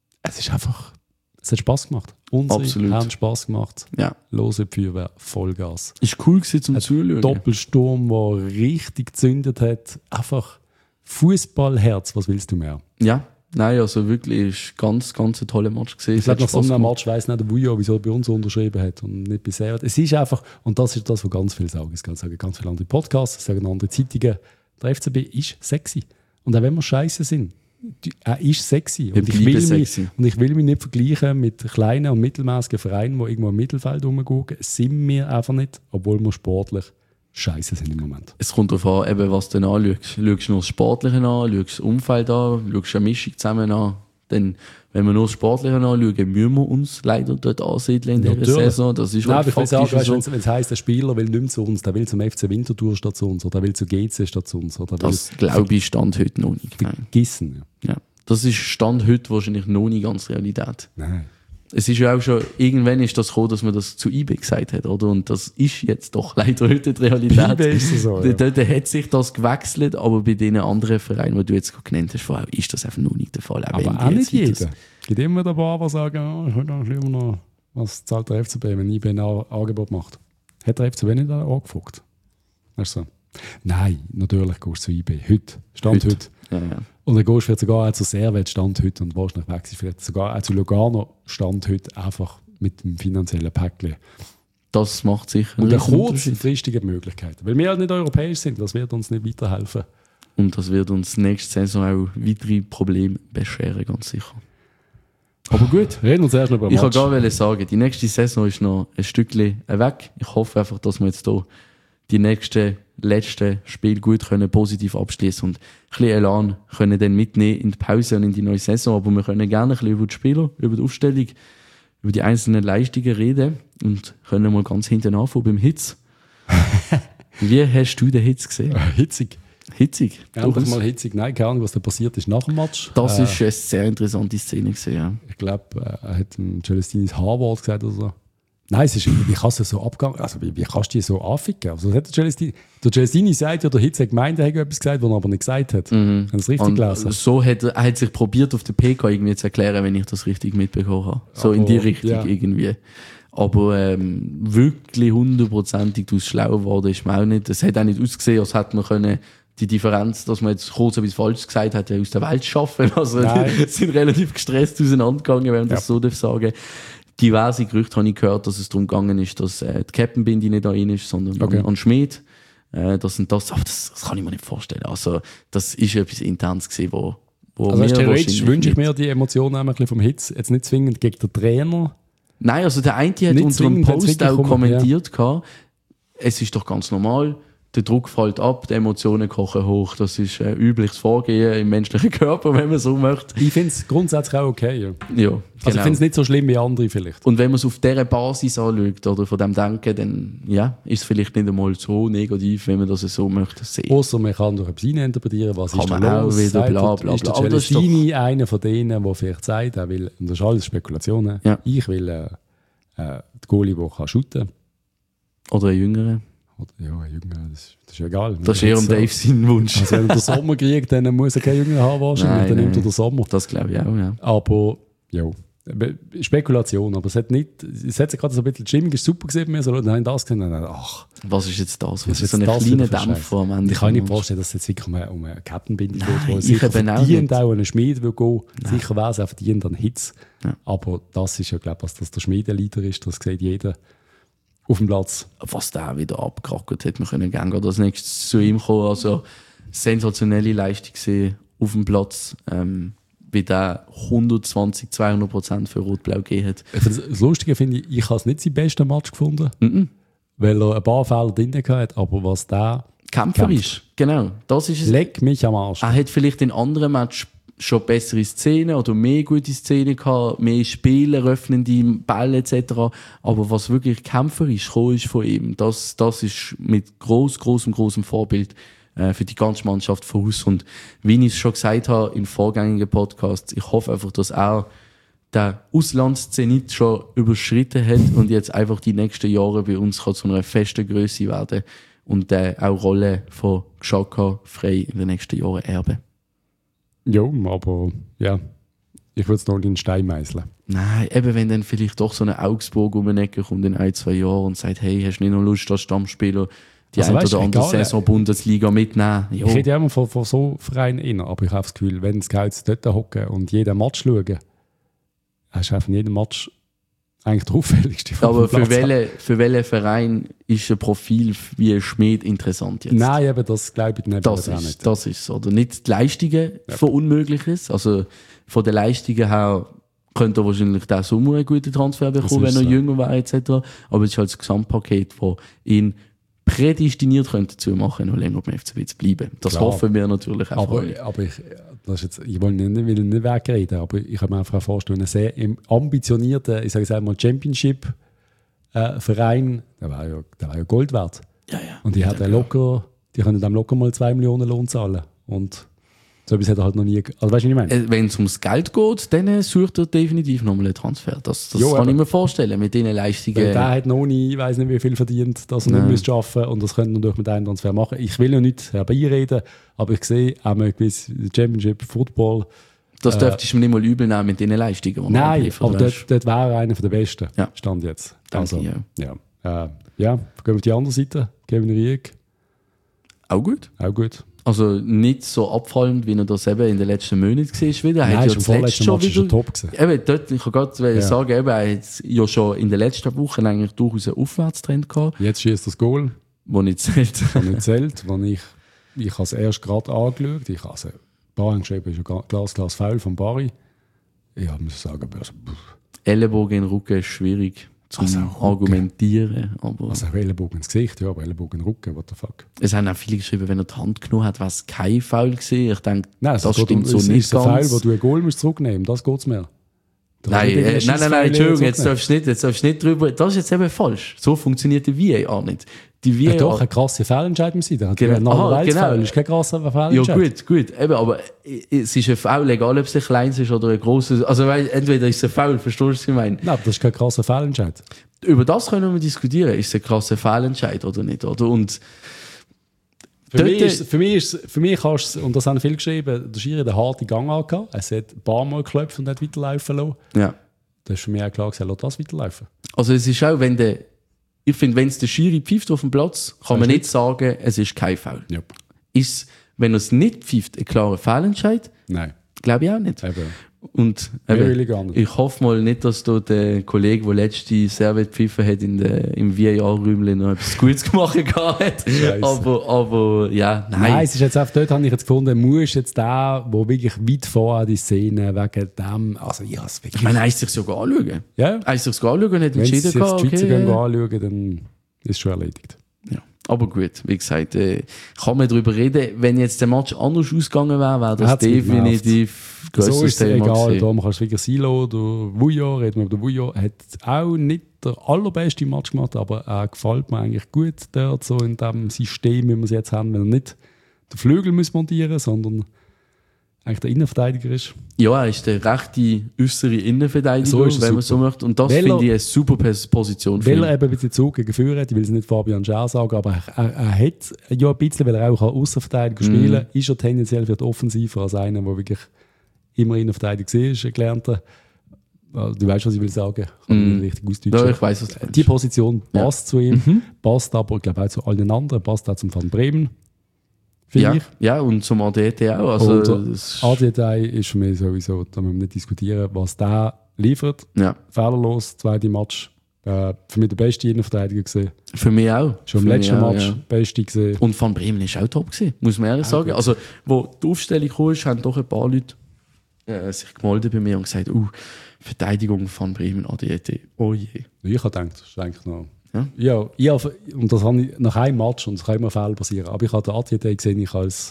Es hat Spass gemacht. Absolut. Haben Spass gemacht. Ja. Lose Feuerwehr, Vollgas. Ist cool gewesen zum Zuschauen. Doppelsturm, der richtig gezündet hat. Einfach Fußballherz, was willst du mehr? Ja, nein, also wirklich ist ganz ein toller Match gewesen. Ich glaube, nach so einem Match weiss nicht der Vujo, wieso er bei uns unterschrieben hat und nicht bei Seat. Es ist einfach, und das ist das, was ganz viele sagen. Es sagen ganz viele andere Podcasts, sagen andere Zeitungen, der FCB ist sexy. Und auch wenn wir scheiße sind, er ist sexy. Und ich will mich nicht vergleichen mit kleinen und mittelmäßigen Vereinen, die irgendwo im Mittelfeld rumgucken. Sind wir einfach nicht, obwohl wir sportlich scheiße sind im Moment. Es kommt darauf an, eben, was du dann anschaust. Schaust du nur das Sportliche an, schaust du das Umfeld an, schaust du eine Mischung zusammen an. Dann, wenn wir nur das Sportliche anschauen, müssen wir uns leider dort ansiedeln in dieser Saison. Das ist halt faktisch so. Wenn es heisst, der Spieler will nicht mehr zu uns, der will zum FC Winterthur statt zu uns, oder der will zu GC statt zu uns. Oder das glaube ich Stand heute noch nicht. Vergessen. Ja. Das ist Stand heute wahrscheinlich noch nicht ganz Realität. Nein. Es ist ja auch schon, irgendwann ist das gekommen, dass man das zu IB gesagt hat, oder? Und das ist jetzt doch leider heute die Realität. IB ist es so, ja. Dort hat sich das gewechselt, aber bei den anderen Vereinen, die du jetzt genannt hast, vorher, ist das einfach noch nicht der Fall. Aber auch nicht jeder. Es gibt immer ein paar, die sagen, ich würde immer noch, was zahlt der FCB, wenn IB ein Angebot macht. Hat der FCB nicht angefragt? Weißt du? Nein, natürlich gehst du zu IB. Stand heute. Ja. Und dann gehst du vielleicht sogar auch zu Servet, Stand heute, und wahrscheinlich wechselst vielleicht sogar auch zu Lugano, Stand heute, einfach mit dem finanziellen Päckchen. Das macht sicher und eine kurzfristige Möglichkeit. Weil wir halt nicht europäisch sind, das wird uns nicht weiterhelfen. Und das wird uns nächste Saison auch weitere Probleme bescheren, ganz sicher. Aber gut, reden wir zuerst noch über den Match. Ich wollte gar sagen, die nächste Saison ist noch ein Stückchen weg. Ich hoffe einfach, dass wir jetzt hier die letzten Spiele gut können positiv abschließen und ein bisschen Elan können dann mitnehmen in die Pause und in die neue Saison. Aber wir können gerne ein bisschen über die Spieler, über die Aufstellung, über die einzelnen Leistungen reden und können mal ganz hinten anfangen beim Hitz. Wie hast du den Hitz gesehen? Hitzig. Endlich mal hitzig. Nein, keine Ahnung, was da passiert ist nach dem Match. Das ist eine sehr interessante Szene gewesen, ja. Ich glaube, er hat Celestinis H-Wort gesagt oder so. Nein, es ist, wie kannst du so abgegangen? Also, wie kannst du die so anficken? Also, hat der Celestini sagt ja, der Hitz hat gemeint, er hat etwas gesagt, was er aber nicht gesagt hat. Haben Sie es richtig gelesen? So hat er sich probiert, auf der PK irgendwie zu erklären, wenn ich das richtig mitbekommen habe. So aber in die Richtung irgendwie. Aber wirklich 100%ig aus schlau geworden ist man auch nicht. Es hat auch nicht ausgesehen, als hätte man können die Differenz, dass man jetzt kurz etwas falsch gesagt hat, aus der Welt schaffen. Also, sind relativ gestresst auseinandergegangen, wenn man das so sagen darf. diverse Gerüchte habe ich gehört, dass es darum gegangen ist, dass die Captain-Binde nicht da rein ist, sondern an Schmied. Das und das, aber das kann ich mir nicht vorstellen. Also, das ist etwas Internes gewesen, wo also theoretisch wünsche ich mir die Emotionen ein bisschen vom Hitz, jetzt nicht zwingend gegen den Trainer. Nein, also der eine hat unter einem Post auch kommentiert, es ist doch ganz normal, der Druck fällt ab, die Emotionen kochen hoch. Das ist ein übliches Vorgehen im menschlichen Körper, wenn man so möchte. Ich finde es grundsätzlich auch okay. Ja, genau. Also ich finde es nicht so schlimm wie andere vielleicht. Und wenn man es auf dieser Basis anschaut oder von dem Denken, dann ist es vielleicht nicht einmal so negativ, wenn man das so möchte sehen. Ausser man kann durch etwas interpretieren, was kann ist man auch wieder bla bla ist der Celestini einer von denen, der vielleicht sagt, er will, und das ist alles Spekulationen, ich will die Goalie, der shooten kann. Oder ein Jüngerer. Ja, ein Jünger, das ist egal. Das ist eher um Dave sein Wunsch. Also wenn er den Sommer kriegt, dann muss er keinen Jünger haben wahrscheinlich, dann nimmt er den Sommer. Das glaube ich auch, ja. Aber, ja, Spekulation, aber es hat sich gerade so ein bisschen, die Stimmung ist super gesehen, wir so, nein, das können wir, ach. Was ist jetzt das? Was ist so ein kleiner Dämpfer am Ende? Ich kann nicht vorstellen, dass es jetzt wirklich um eine Kettenbinde geht, wo es sicher verdient auch einen Schmied will gehen. Sicher wäre es auch verdient an Hitz. Ja. Aber das ist ja, glaube ich, dass der Schmiedeleiter ist, das sieht jeder auf dem Platz. Was der wieder abgerackert hat, wir können gerne das nächstes zu ihm kommen. Also sensationelle Leistung gesehen auf dem Platz. Wie der 120-200% für Rot-Blau gegeben hat. Das Lustige finde ich habe es nicht seinen besten Match gefunden, weil er ein paar Fehler drin hatte, aber was der Kämpfer ist, genau. Das ist es. Leck mich am Arsch. Er hat vielleicht in anderen Matches schon bessere Szenen oder mehr gute Szenen gehabt, mehr Spiele, öffnende Bälle etc. Aber was wirklich kämpferisch gekommen ist von ihm, das ist mit großem Vorbild für die ganze Mannschaft voraus. Und wie ich es schon gesagt habe in vorgängigen Podcasts, ich hoffe einfach, dass er den Auslandszenit schon überschritten hat und jetzt einfach die nächsten Jahre bei uns kann zu einer festen Größe werden und auch Rolle von Xhaka frei in den nächsten Jahren erben. Ja, aber ja, ich würde es noch in den Stein meißeln. Nein, eben wenn dann vielleicht doch so eine Augsburg um eine Ecke kommt in 1-2 Jahren und sagt, hey, hast du nicht noch Lust als Stammspieler die eine oder andere Saison Bundesliga mitnehmen? Jo. Ich rede ja immer von so Vereinen, aber ich habe das Gefühl, wenn Scouts dort hocken und jeden Match schauen, hast du einfach in jedem Match eigentlich der auffälligste. Aber für welchen Verein ist ein Profil wie ein Schmied interessant jetzt? Nein, eben, das glaube ich nicht. Das ist oder nicht die Leistungen von Unmögliches. Also von den Leistungen her könnte er wahrscheinlich diesen Sommer einen guten Transfer bekommen, wenn er jünger wäre etc. Aber es ist halt das Gesamtpaket, das ihn prädestiniert könnte zu machen, noch länger beim FCB zu bleiben. Das hoffen wir natürlich auch. Aber ich will nicht wegreden, aber ich kann mir einfach vorstellen, einen sehr ambitionierten, ich sage es einmal, Championship-Verein, der war ja Gold wert. Ja. Und die können dem locker mal 2 Millionen Lohn zahlen. Und so etwas hat er halt noch nie. Also weißt du, was ich meine? Wenn es ums Geld geht, dann sucht er definitiv nochmal einen Transfer. Das kann ich mir vorstellen, mit diesen Leistungen. Weil der hat noch nie, ich weiss nicht, wie viel verdient, dass er nicht arbeiten müsste. Und das könnte man durch mit einem Transfer machen. Ich will ja nicht herbeireden, aber ich sehe auch mal gewiss Championship, Football. Das dürftest du mir nicht mal übel nehmen mit diesen Leistungen. Die nein, aber dort wäre einer der Besten. Ja. Stand jetzt. Also, gehen wir auf die andere Seite. Kevin Rieck. Auch gut. Also nicht so abfallend, wie er das eben in den letzten Monaten war. Wieder. Nein, ist im letzten Match schon top gewesen. Eben, dort, ich kann gerade sagen, er hat ja schon in den letzten Wochen eigentlich durchaus einen Aufwärtstrend gehabt. Jetzt schießt das Goal. Wo nicht zählt. Ich habe es erst gerade angeschaut. Ich habe ein paar geschrieben, ist ein Glas Foul von Bari. Ich muss sagen, Ellenbogen in den Rücken ist schwierig zum Argumentieren. Also Ellenbogen ins Gesicht, ja, aber Ellenbogen in den Rücken, what the fuck. Es haben auch viele geschrieben, wenn er die Hand genommen hat, war es kein Foul gewesen. Ich denke, das stimmt so nicht ganz. Es ist ein Foul, wo du ein Goal musst zurücknehmen, das geht es mir. Nein, Entschuldigung, jetzt darfst du nicht drüber. Das ist jetzt eben falsch. So funktioniert der VAR nicht. Die VAR, doch, eine krasse Fehlentscheidung sein. Genau. Genau. Ist kein krasser Fehlentscheid. Ja, gut. Eben, aber es ist ein Foul, egal ob es ein kleines ist oder ein grosses. Also, entweder ist es ein Foul, verstehst du, was ich meine? Nein, aber das ist kein krasser Fehlentscheid. Über das können wir diskutieren. Ist es ein krasser Fehlentscheid oder nicht? Oder? Und für mich kannst du, und das haben viele geschrieben, der Schiri den harten Gang angehabt. Es hat ein paar Mal geklopft und hat weiterlaufen lassen. Ja. Das ist für mich auch klar gesagt, lass das weiterlaufen. Also es ist auch, ich finde, wenn es der Schiri pfeift auf dem Platz, kann man nicht sagen, es ist kein Foul. Yep. Ist, wenn er es nicht pfeift, ein klarer Fehlentscheid? Nein. Glaube ich auch nicht. Eben. Und ich hoffe mal nicht, dass da der Kollege, der letzte Servet pfiffen hat, im VR-Räumchen noch etwas Gutes gemacht hat. aber ja, nein. Es ist jetzt einfach, dort habe ich jetzt gefunden, musst jetzt der wirklich weit vor die Szene wegen dem, also ja, es wirklich... Ich meine, er ist sich sogar anschauen. Ja. Er ist sich sogar anschauen und hat entschieden, wenn sie die Schweizer anschauen, dann ist es schon erledigt. Ja. Aber gut, wie gesagt, kann man darüber reden. Wenn jetzt der Match anders ausgegangen wäre das definitiv grösseres Thema egal, gewesen. Da kannst du wirklich Silo oder Vujo, reden wir über den Vujo, hat auch nicht der allerbeste Match gemacht, aber er gefällt mir eigentlich gut dort, so in dem System, wie wir es jetzt haben, wenn er nicht den Flügel montieren muss, sondern eigentlich der Innenverteidiger ist. Ja, er ist der rechte äußere Innenverteidiger, wenn man so möchte. Und das finde ich eine super Position für ihn. Weil er eben ein bisschen Zug gegen Führer hat, ich will es nicht Fabian Schär sagen, aber er hat ja ein bisschen, weil er auch Außenverteidiger spielen kann, ist er tendenziell für die Offensive als einer, der wirklich immer Innenverteidiger war, ein Gelernter. Du weißt, was ich will sagen. Ich kann nicht richtig ausdeutschen. Ja, ich weiss, was du Die Position passt zu ihm, passt aber, ich glaube, auch zu allen anderen, passt auch zum Van Bremen. Ja, und zum ADT auch. Also, ADT ist für mich sowieso, da müssen wir nicht diskutieren, was der liefert. Ja. Fehlerlos, zweite Match. Für mich der beste Innenverteidiger gesehen. Für mich auch. Schon im letzten Match beste gesehen. Und Van Bremen ist auch top gewesen, muss man ehrlich sagen. Gut. Also, wo die Aufstellung kam, haben doch ein paar Leute sich gemeldet bei mir und gesagt, Verteidigung von Bremen ADT, oh je. Ich habe gedacht, das ist eigentlich noch... Ja, und das habe ich nach einem Match, und es kann immer Fehler passieren, aber ich habe den ATT gesehen,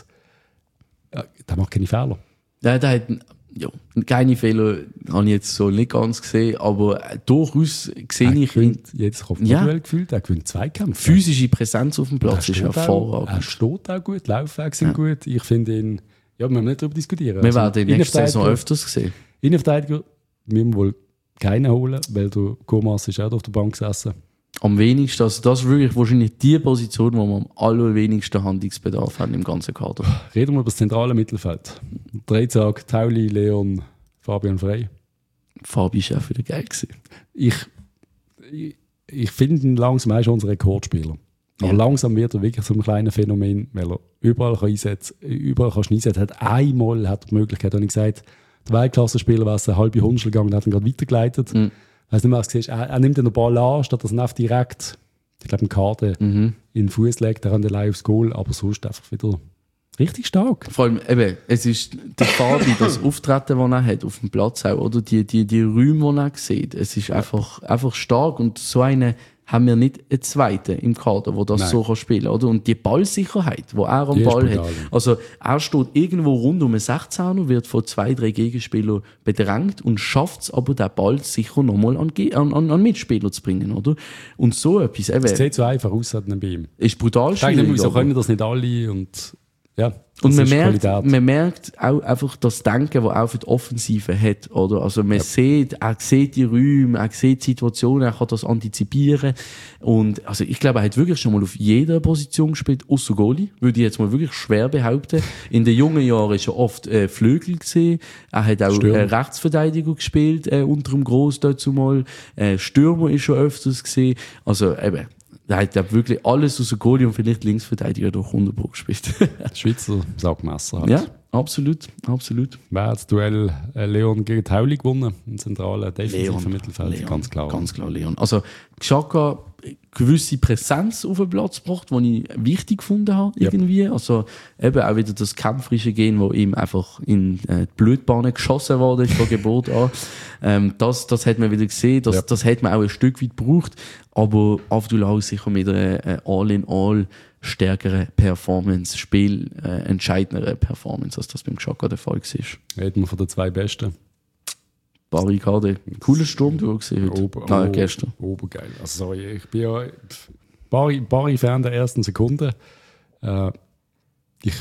der macht keine Fehler. Ja, der hat keine Fehler, habe ich jetzt so nicht ganz gesehen, aber durchaus sehe ich ihn. Jetzt kommt Duell gefühlt, er gewinnt Zweikämpfe. Physische Präsenz auf dem Platz ist hervorragend. Er steht auch gut, Laufwege sind gut. Ich finde ihn, wir müssen nicht darüber diskutieren. Wir werden ihn nächste Saison öfters sehen. Innenverteidiger müssen wir wohl keinen holen, weil der Komas ist auch auf der Bank gesessen. Am wenigsten, also das ist wirklich wahrscheinlich die Position, wo wir am allerwenigsten Handlungsbedarf haben im ganzen Kader. Reden wir über das zentrale Mittelfeld. Dreizag, Tauli, Leon, Fabian Frey. Fabi ist auch wieder geil gewesen. Ich finde ihn langsam auch schon unser Rekordspieler. Aber langsam wird er wirklich so ein kleines Phänomen, weil er überall kann einsetzen hat. Einmal hat er die Möglichkeit, habe ich gesagt, der Weltklasse-Spieler war es eine halbe Hundertstel gegangen, hat ihn gerade weitergeleitet. Ich weiss nicht mehr, was du siehst. Er nimmt den Ball an, statt dass er einfach direkt, ich glaube, einen Kader in den Fuß legt, er kann den Live aufs Goal, aber sonst einfach wieder richtig stark. Vor allem, eben, es ist der Fabi, das Auftreten, das er hat auf dem Platz auch, oder die Räume, die er sieht, es ist einfach stark und so eine haben wir nicht einen zweiten im Kader, der das so spielen kann. Oder? Und die Ballsicherheit, die er am Ball hat. Also er steht irgendwo rund um einen 16er, wird von 2-3 Gegenspielern bedrängt und schafft es aber, den Ball sicher nochmal an Mitspieler zu bringen. Oder? Und so etwas... Es sieht so einfach aus bei ihm. Ist brutal schwierig. So können das nicht alle und... Ja, und man merkt auch einfach das Denken, das auch für die Offensive hat. Oder? Also er sieht die Räume, er sieht die Situationen, er kann das antizipieren. Und also ich glaube, er hat wirklich schon mal auf jeder Position gespielt, außer Goalie. Würde ich jetzt mal wirklich schwer behaupten. In den jungen Jahren ist er oft Flügel gesehen. Er hat auch Rechtsverteidiger gespielt, unter dem Gross dazu mal. Stürmer ist schon öfters gesehen. Also eben. Der hat wirklich alles außer Goalie und vielleicht Linksverteidiger durch Unterbruch gespielt. Schweizer Sackmesser halt. Ja, absolut. Wer hat das Duell Leon gegen Tauli gewonnen? Im zentralen defensiven Mittelfeld, Leon, ganz klar. Ganz klar, Leon. Also, Xhaka gewisse Präsenz auf den Platz gebracht, die ich wichtig gefunden habe, irgendwie. Also, eben auch wieder das kämpferische Gehen, wo ihm einfach in die Blutbahn geschossen wurde von Geburt an. Das hat man wieder gesehen, das hat man auch ein Stück weit gebraucht. Aber Abdullah ist sicher mit einer All-in-All stärkere Performance, entscheidendere Performance, als das beim Xhaka der Fall war. Reden wir von den zwei Besten. Barrikade. Cooler Sturm, du hast gesehen heute. Gestern. Obergeil. Also sorry, ich bin ja Barry-Fan der ersten Sekunde. Ich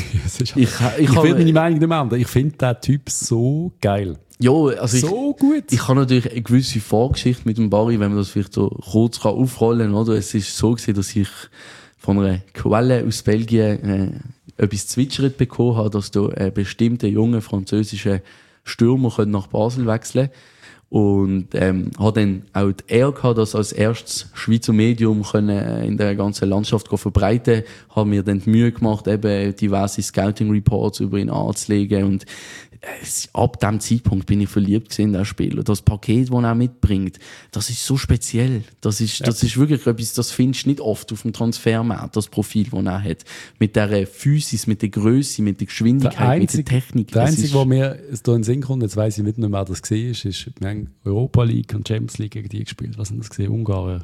will meine Meinung nicht ändern. Ich finde den Typ so geil. Ja, also so gut. Ich habe natürlich eine gewisse Vorgeschichte mit dem Barry, wenn man das vielleicht so kurz aufrollen kann. Oder? Es ist so gewesen, dass ich von einer Quelle aus Belgien etwas zwitschert bekommen habe, dass da ein bestimmter junge französischer Stürmer nach Basel wechseln können. Und hat dann auch die Ehre gehabt, das als erstes Schweizer Medium können in der ganzen Landschaft verbreiten. Haben mir dann die Mühe gemacht, eben diverse Scouting-Reports über ihn anzulegen. Und ab dem Zeitpunkt bin ich verliebt in das Spiel. Und das Paket, das er mitbringt, das ist so speziell. Das ist wirklich etwas, das findest du nicht oft auf dem Transfermarkt, das Profil, das er hat. Mit der Physis, mit der Größe, mit der Geschwindigkeit, mit der Technik. Der Einzige, wo mir da in den Sinn kommt, jetzt weiss ich nicht mehr, wer das gesehen ist, wir haben Europa League und Champions League gegen die gespielt. Was sind das gesehen? Ungarn.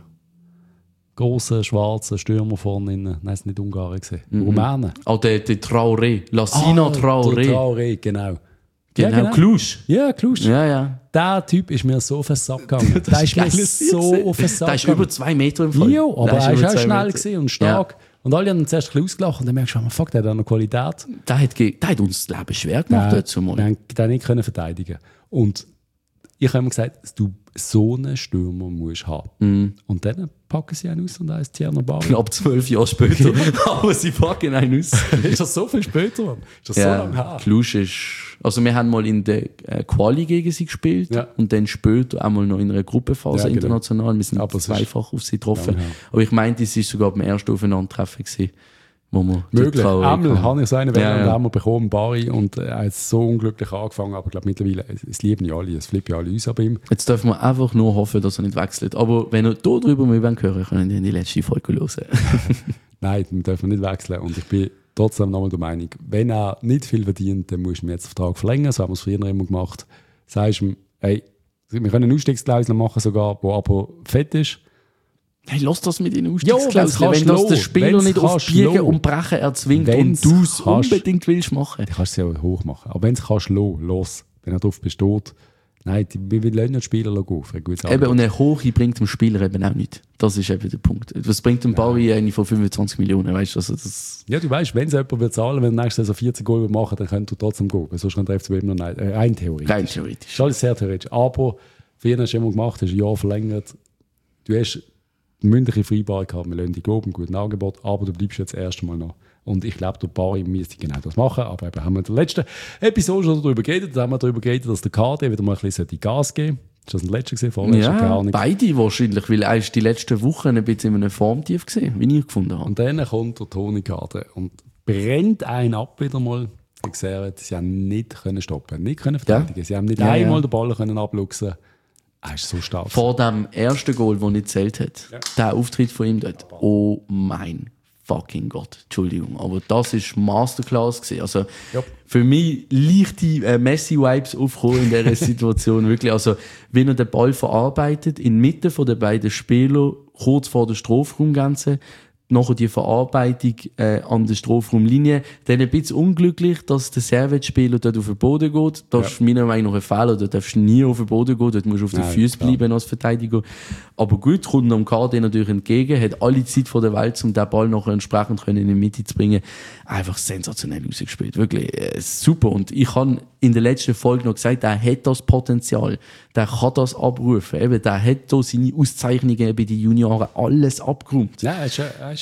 Große, schwarze Stürmer vorne innen. Nein, es ist nicht Ungarn gesehen. Rumänen. Der Traoré. Lassina Traoré. Der Traoré, genau. Genau, Cluj. Ja, Cluj. Ja. Der Typ ist mir so auf den Sack gegangen. Der ist mir so auf den Sack gegangen. Der ist über 2 Meter im Fall. Ja, aber er ist auch schnell gewesen und stark. Ja. Und alle haben ihn zuerst ein bisschen ausgelacht und dann merkst du, fuck, der hat auch noch Qualität. Der hat uns das Leben schwer gemacht dazu mal. Wir haben den nicht verteidigen. Und ich habe immer gesagt, dass du so einen Stürmer musst haben. Und dann packen sie einen aus und da ist Thierry Bari. Knapp 12 Jahre später, aber sie packen einen aus. Ist das so viel später, Mann? Ist das so lange her? Cluj ist... Also wir haben mal in der Quali gegen sie gespielt und dann später einmal noch in einer Gruppenphase international. Wir sind aber zweifach auf sie getroffen. Aber ich meinte, es war sogar beim ersten Aufeinandertreffen gewesen, wo wir möglich. Einmal habe ich so einen Während haben wir bekommen, Bari, und er hat so unglücklich angefangen, aber ich glaube mittlerweile, es lieben ja alle, es flippen ja alle uns ab ihm. Jetzt dürfen wir einfach nur hoffen, dass er nicht wechselt. Aber wenn ihr hier drüber hören wollt, können wir in die letzte Folge hören. Nein, dann dürfen wir nicht wechseln und ich bin trotzdem nochmal der Meinung, wenn er nicht viel verdient, dann musst du ihm jetzt den Vertrag verlängern, so haben wir es früher immer gemacht. Sagst ihm, hey, wir können eine Ausstiegsklausel machen sogar, die aber fett ist. Hey, lass das mit den Ausstiegsklauseln, wenn das der Spieler nicht auf Biegen und Brechen erzwingt und du es unbedingt willst machen. Du kannst es ja hoch machen. Aber wenn es kannst, los. Wenn er darauf besteht, nein, wir wollen nicht Spieler gehen. Eben, und eine Hohe bringt dem Spieler eben auch nicht. Das ist eben der Punkt. Was bringt dem Bari eigentlich von 25 Millionen? Weißt du, also das ja, du weißt, wenn es jemand will zahlen, wenn er nächstes Jahr so 40 Goal machen, dann könnte er trotzdem gehen. Weil sonst kann der FCB immer noch rein theoretisch. Rein theoretisch. Das ist alles sehr theoretisch. Aber für ihn hast du immer gemacht, hast ein Jahr verlängert. Du hast eine mündliche Vereinbarung gehabt, wir lassen dich gehen, ein gutes Angebot, aber du bleibst jetzt erst einmal noch. Und ich glaube, der Bari müsste genau das machen. Aber eben haben wir in der letzten Episode schon darüber geredet. Da haben wir darüber geredet, dass der KD wieder mal ein bisschen Gas geben sollte. Ist das ein letzter gesehen? Ja, beide wahrscheinlich, weil er ist die letzten Wochen ein bisschen in einem Formtief gesehen, wie ich gefunden habe. Und dann kommt der Toni Kade und brennt einen ab wieder mal. Die gesehen, sie haben nicht stoppen, nicht verteidigen. Sie haben nicht einmal den Ball abluchsen. Er ist so stark. Vor dem ersten Goal, das nicht zählt hat, der Auftritt von ihm dort, oh mein fucking Gott, Entschuldigung, aber das war Masterclass gewesen. Also für mich leichte Messi-Vibes aufgekommen in dieser Situation, wirklich. Also wenn er den Ball verarbeitet, inmitten von den beiden Spielern, kurz vor der Strafraumgrenze, nachher die Verarbeitung an der Strafraumlinie, dann ein bisschen unglücklich, dass der Servet-Spieler dort auf den Boden geht. Das ist meiner Meinung nach ein Fehler, dort darfst du nie auf den Boden gehen, dort musst du auf den Füßen bleiben als Verteidiger. Aber gut, kommt am KD natürlich entgegen, hat alle Zeit von der Welt, um den Ball nachher entsprechend in die Mitte zu bringen. Einfach sensationell rausgespielt, wirklich super. Und ich habe in der letzten Folge noch gesagt, der hat das Potenzial, der kann das abrufen, eben, der hat da seine Auszeichnungen bei den Junioren alles abgeräumt. Ja, er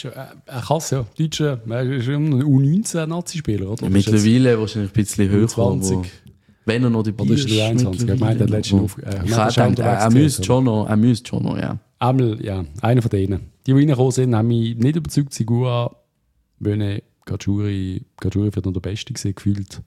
kann es ja. Deutscher, er ist immer ein U19-Nazi-Spieler, oder? Mittlerweile wahrscheinlich ein bisschen höher. 20. Wenn er noch dabei ist. Oder ist er 21? Ich meine, der letzte er müsste schon noch, ja. Einmal, ja, einer von denen. Die reingekommen sind, haben mich nicht überzeugt. Sigua, Böne, Gajuri wird noch der Beste gewesen, gefühlt.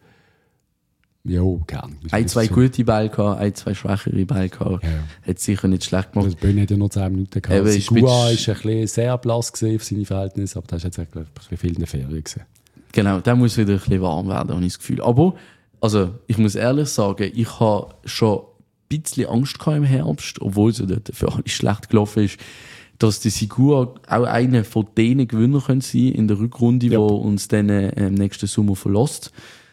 Ja, gerne. Zwei gute Bälle gehabt, zwei schwächere Bälle gehabt. Ja. Hat sicher nicht schlecht gemacht. Also Böne hat ja noch 10 Minuten gehabt. Sigua war ein bisschen sehr blass auf seine Verhältnisse, aber das ist jetzt ein bisschen viel in der Ferien gewesen. Genau, der muss wieder ein bisschen warm werden, habe ich das Gefühl. Aber, also, ich muss ehrlich sagen, ich habe schon ein bisschen Angst gehabt im Herbst, obwohl es dort für alle schlecht gelaufen ist, dass die Sigua auch einer von denen Gewinner sein könnte in der Rückrunde, der uns dann nächsten Sommer verlässt.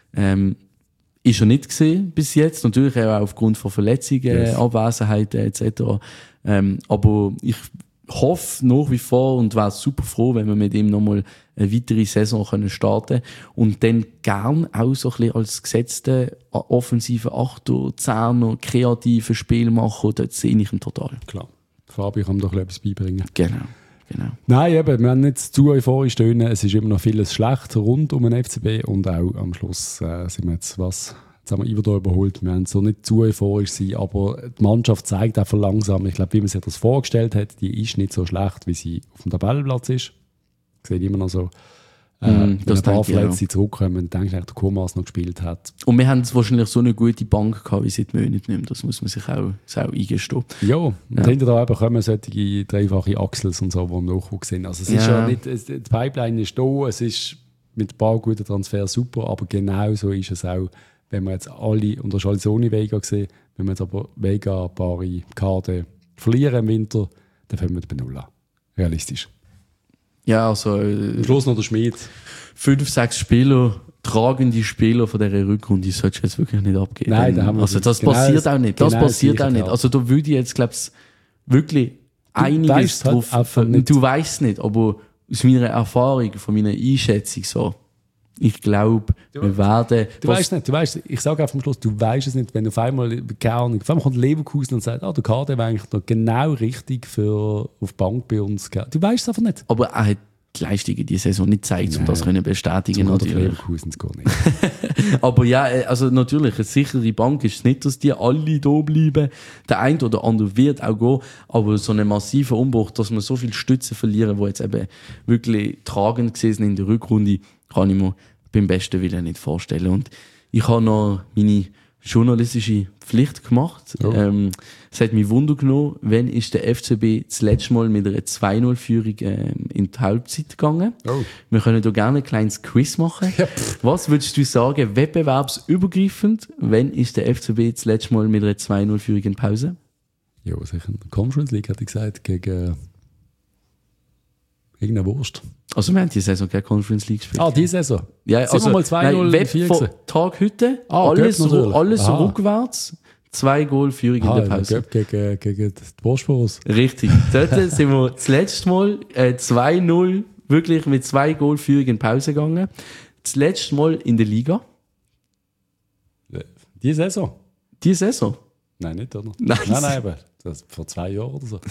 Ist er nicht gesehen bis jetzt, natürlich auch aufgrund von Verletzungen, Abwesenheiten etc. Aber ich hoffe nach wie vor und wäre super froh, wenn wir mit ihm nochmal eine weitere Saison starten können und dann gern auch so ein bisschen als gesetzte offensive Achter, Zehner, kreative Spiel machen, dort sehe ich ihn total. Klar, Fabi kann doch etwas beibringen. Genau. Nein, eben, wir haben nicht zu euphorisch tönen. Es ist immer noch vieles schlecht rund um den FCB und auch am Schluss sind wir jetzt haben wir Iverdo überholt. Wir haben so nicht zu euphorisch sein, aber die Mannschaft zeigt einfach langsam. Ich glaube, wie man sich das vorgestellt hat, die ist nicht so schlecht, wie sie auf dem Tabellenplatz ist. Sieht immer noch so Wenn ein paar Verletzte zurückkommen, denkst du, der Komas noch gespielt hat. Und wir haben wahrscheinlich so eine gute Bank gehabt, wie seit Monate nicht mehr. Das muss man sich auch eingestehen. Ja, und hinter da eben kommen solche dreifache Achsels und so, die im Nachwuchs sind. Also es ist ja nicht, die Pipeline ist da, es ist mit ein paar guten Transfers super, aber genau so ist es auch, wenn wir jetzt alle, und das ist alles ohne Vega gesehen, wenn wir jetzt aber Vega, ein paar Karten verlieren im Winter, dann fangen wir bei Null an. Realistisch. Ja, also... Am Schluss noch der Schmied. 5, 6 Spieler, tragende Spieler von dieser Rückrunde, das solltest du jetzt wirklich nicht abgeben. Nein, da haben wir also das genau passiert auch nicht. Das passiert auch nicht. Also da würde ich jetzt, glaube ich, wirklich einiges drauf... Du weißt nicht, aber aus meiner Erfahrung, von meiner Einschätzung so, ich glaube, wir werden... Du weißt, ich sage einfach am Schluss, du weißt es nicht, wenn auf einmal, keine Ahnung, auf einmal kommt Leverkusen und sagt, der Kader wäre eigentlich noch genau richtig für auf die Bank bei uns. Du weißt es einfach nicht. Aber er hat die Leistungen diese Saison nicht gezeigt, um das zu bestätigen. Natürlich. Leverkusen gar nicht. Aber ja, also natürlich, eine sichere Bank ist es nicht, dass die alle da bleiben. Der eine oder andere wird auch gehen, aber so einen massiven Umbruch, dass wir so viele Stützen verlieren, die jetzt eben wirklich tragend gewesen sind in der Rückrunde, kann ich mir beim besten Willen nicht vorstellen. Und ich habe noch meine journalistische Pflicht gemacht. Oh. Es hat mich Wunder genommen, wann ist der FCB das letzte Mal mit einer 2-0-Führung in die Halbzeit gegangen. Oh. Wir können da gerne ein kleines Quiz machen. Ja. Was würdest du sagen, wettbewerbsübergreifend, wann ist der FCB das letzte Mal mit einer 2-0-Führung in Pause? Ja, sicher. In der Conference League, hätte ich gesagt, gegen irgendeine Wurst. Also wir haben diese Saison keine Conference League gespielt. Die Saison? Ja, also, mal 2-0 von Tag heute, alles rückwärts, 2 Goal Führung in der Pause. Gegen die Bosporus. Richtig. Dort sind wir das letzte Mal 2-0 wirklich mit 2 Goal Führung in Pause gegangen. Das letzte Mal in der Liga. Die Saison? Die Saison? Nein, nicht, oder? Nein, aber das vor 2 Jahren oder so.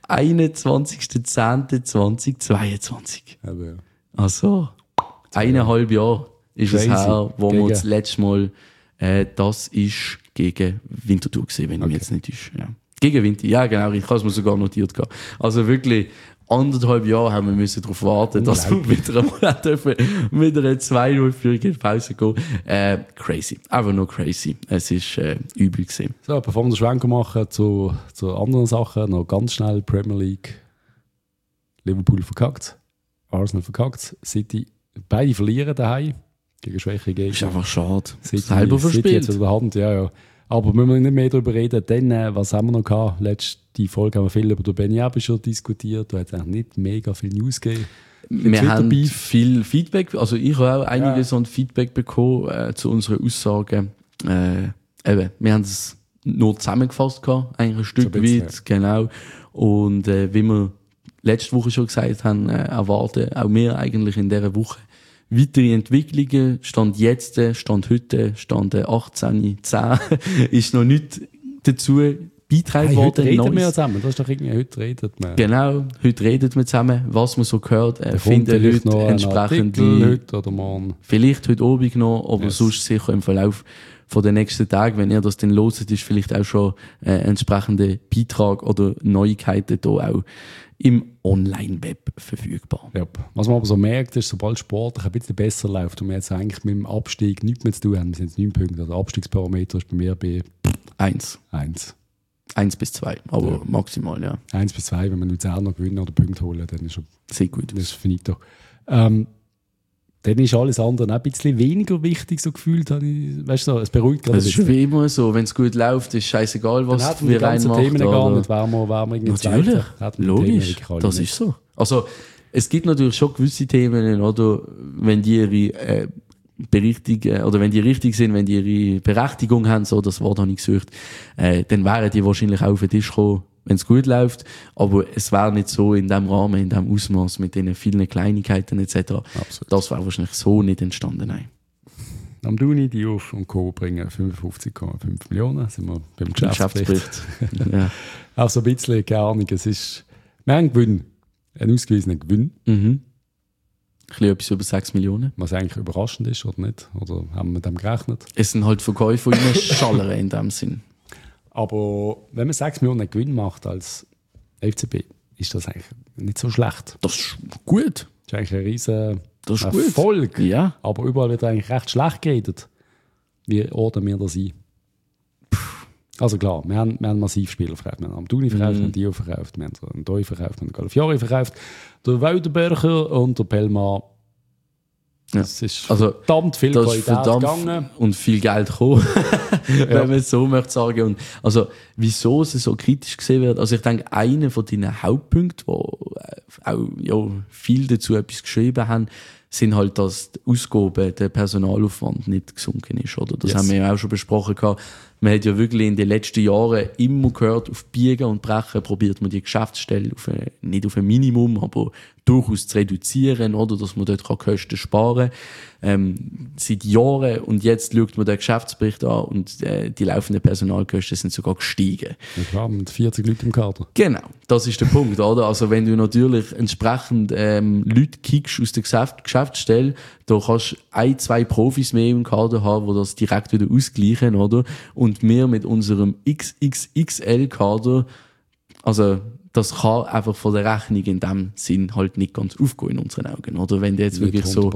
21.10.2022. Aber ja. Also, 1,5 Jahre ist Crazy. es her, wo wir das letzte Mal, das ist gegen Winterthur gesehen, wenn ich mich jetzt nicht ist. Ja. Gegen Winter, ja genau, ich habe es mir sogar notiert gehabt. Also wirklich, 1,5 Jahre haben wir müssen darauf warten, dass wir wieder einmal dürfen mit einer 2-0-Führung in Pause gehen. Crazy. Einfach nur crazy. Es ist übel gewesen. So, bevor wir den Schwenker machen zu anderen Sachen, noch ganz schnell Premier League. Liverpool verkackt, Arsenal verkackt, City, beide verlieren daheim gegen schwächere Gegner. Ist einfach schade. City, Selber verspielt. City jetzt in der Hand, ja. Aber müssen wir nicht mehr darüber reden, denn was haben wir noch gehabt? Letzte Folge haben wir viel über den Benny Ebbe schon diskutiert, da hat es eigentlich nicht mega viel News gegeben. Wir haben viel Feedback, also ich habe auch einiges an Feedback bekommen zu unseren Aussagen. Wir haben es nur zusammengefasst gehabt, eigentlich ein Stück so ein bisschen, weit, genau. Und wie wir letzte Woche schon gesagt haben, erwarten auch wir eigentlich in dieser Woche weitere Entwicklungen. Stand jetzt, Stand heute, Stand 18.10 ist noch nicht dazu beitragen worden. Heute reden wir ja zusammen, das ist doch irgendwie, heute redet man. Genau, heute redet wir zusammen, was man so gehört, finden heute noch entsprechende, heute oder morgen. Vielleicht heute Abend noch, aber sonst sicher im Verlauf von den nächsten Tagen, wenn ihr das dann loset, ist vielleicht auch schon entsprechender Beitrag oder Neuigkeiten da auch im Online-Web verfügbar. Ja. Was man aber so merkt, ist, sobald Sport ein bisschen besser läuft und wir jetzt eigentlich mit dem Abstieg nichts mehr zu tun haben, wir sind jetzt 9 Punkte, der Abstiegsparameter ist bei mir bei 1 bis 2, aber ja. Maximal, ja. 1 bis 2, wenn wir Luzern noch gewinnen oder Punkte holen, dann ist schon sehr gut. Das ist finito. Dann ist alles andere auch ein bisschen weniger wichtig, so gefühlt. Weißt du, es beruhigt gerade. Es ist wie immer so, wenn es gut läuft, ist scheißegal, was wir reinmachen. Themen gar nicht, wären wir irgendwie natürlich, logisch, das ist so. Also, es gibt natürlich schon gewisse Themen, oder, wenn die ihre Berichtigung, oder wenn die richtig sind, wenn die ihre Berechtigung haben, so, das Wort habe ich gesucht, dann wären die wahrscheinlich auch auf den Tisch gekommen, wenn es gut läuft, aber es wäre nicht so in dem Rahmen, in dem Ausmaß mit den vielen Kleinigkeiten etc. Absolut. Das wäre wahrscheinlich so nicht entstanden, nein. Am Duni, die auf und Co. bringen 55,5 Millionen, sind wir beim Geschäftsbericht. Ja. Auch so ein bisschen, keine Ahnung, es ist, wir haben einen Gewinn, einen ausgewiesenen Gewinn. Mhm. Ein bisschen etwas über 6 Millionen. Was eigentlich überraschend ist, oder nicht? Oder haben wir mit dem gerechnet? Es sind halt Verkäufe, die schallern in dem Sinn. Aber wenn man 6 Millionen Gewinn macht als FCB, ist das eigentlich nicht so schlecht. Das ist gut. Das ist eigentlich eine riesen Das ist Erfolg. Gut. Ja. Aber überall wird eigentlich recht schlecht geredet. Wie ordnen wir das ein? Also klar, wir haben massiv Spieler verkauft. Wir haben Amdouni verkauft, wir haben Dio verkauft, wir haben einen Doi verkauft, wir haben Galafiori verkauft, der Woudenberger und der Pelmar. Es ist verdammt viel Qualität gegangen. Und viel Geld gekommen, wenn man es so möchte sagen. Und also, wieso es so kritisch gesehen wird, also ich denke, einer von deinen Hauptpunkten, wo auch viel dazu etwas geschrieben haben, sind halt, dass die Ausgaben, der Personalaufwand nicht gesunken ist, oder? Das haben wir ja auch schon besprochen gehabt. Man hat ja wirklich in den letzten Jahren immer gehört, auf Biegen und Brechen probiert man die Geschäftsstelle nicht auf ein Minimum, aber durchaus zu reduzieren, oder? Dass man dort Kosten sparen kann. Seit Jahren, und jetzt schaut man den Geschäftsbericht an und die laufenden Personalkosten sind sogar gestiegen. Ja klar, mit 40 Leuten im Kader. Genau, das ist der Punkt, oder? Also wenn du natürlich entsprechend Leute kickst aus der Geschäftsstelle, da kannst du 2 Profis mehr im Kader haben, die das direkt wieder ausgleichen, oder? Und wir mit unserem XXXL-Kader, also das kann einfach von der Rechnung in dem Sinn halt nicht ganz aufgehen in unseren Augen, oder? Wenn der jetzt wirklich so...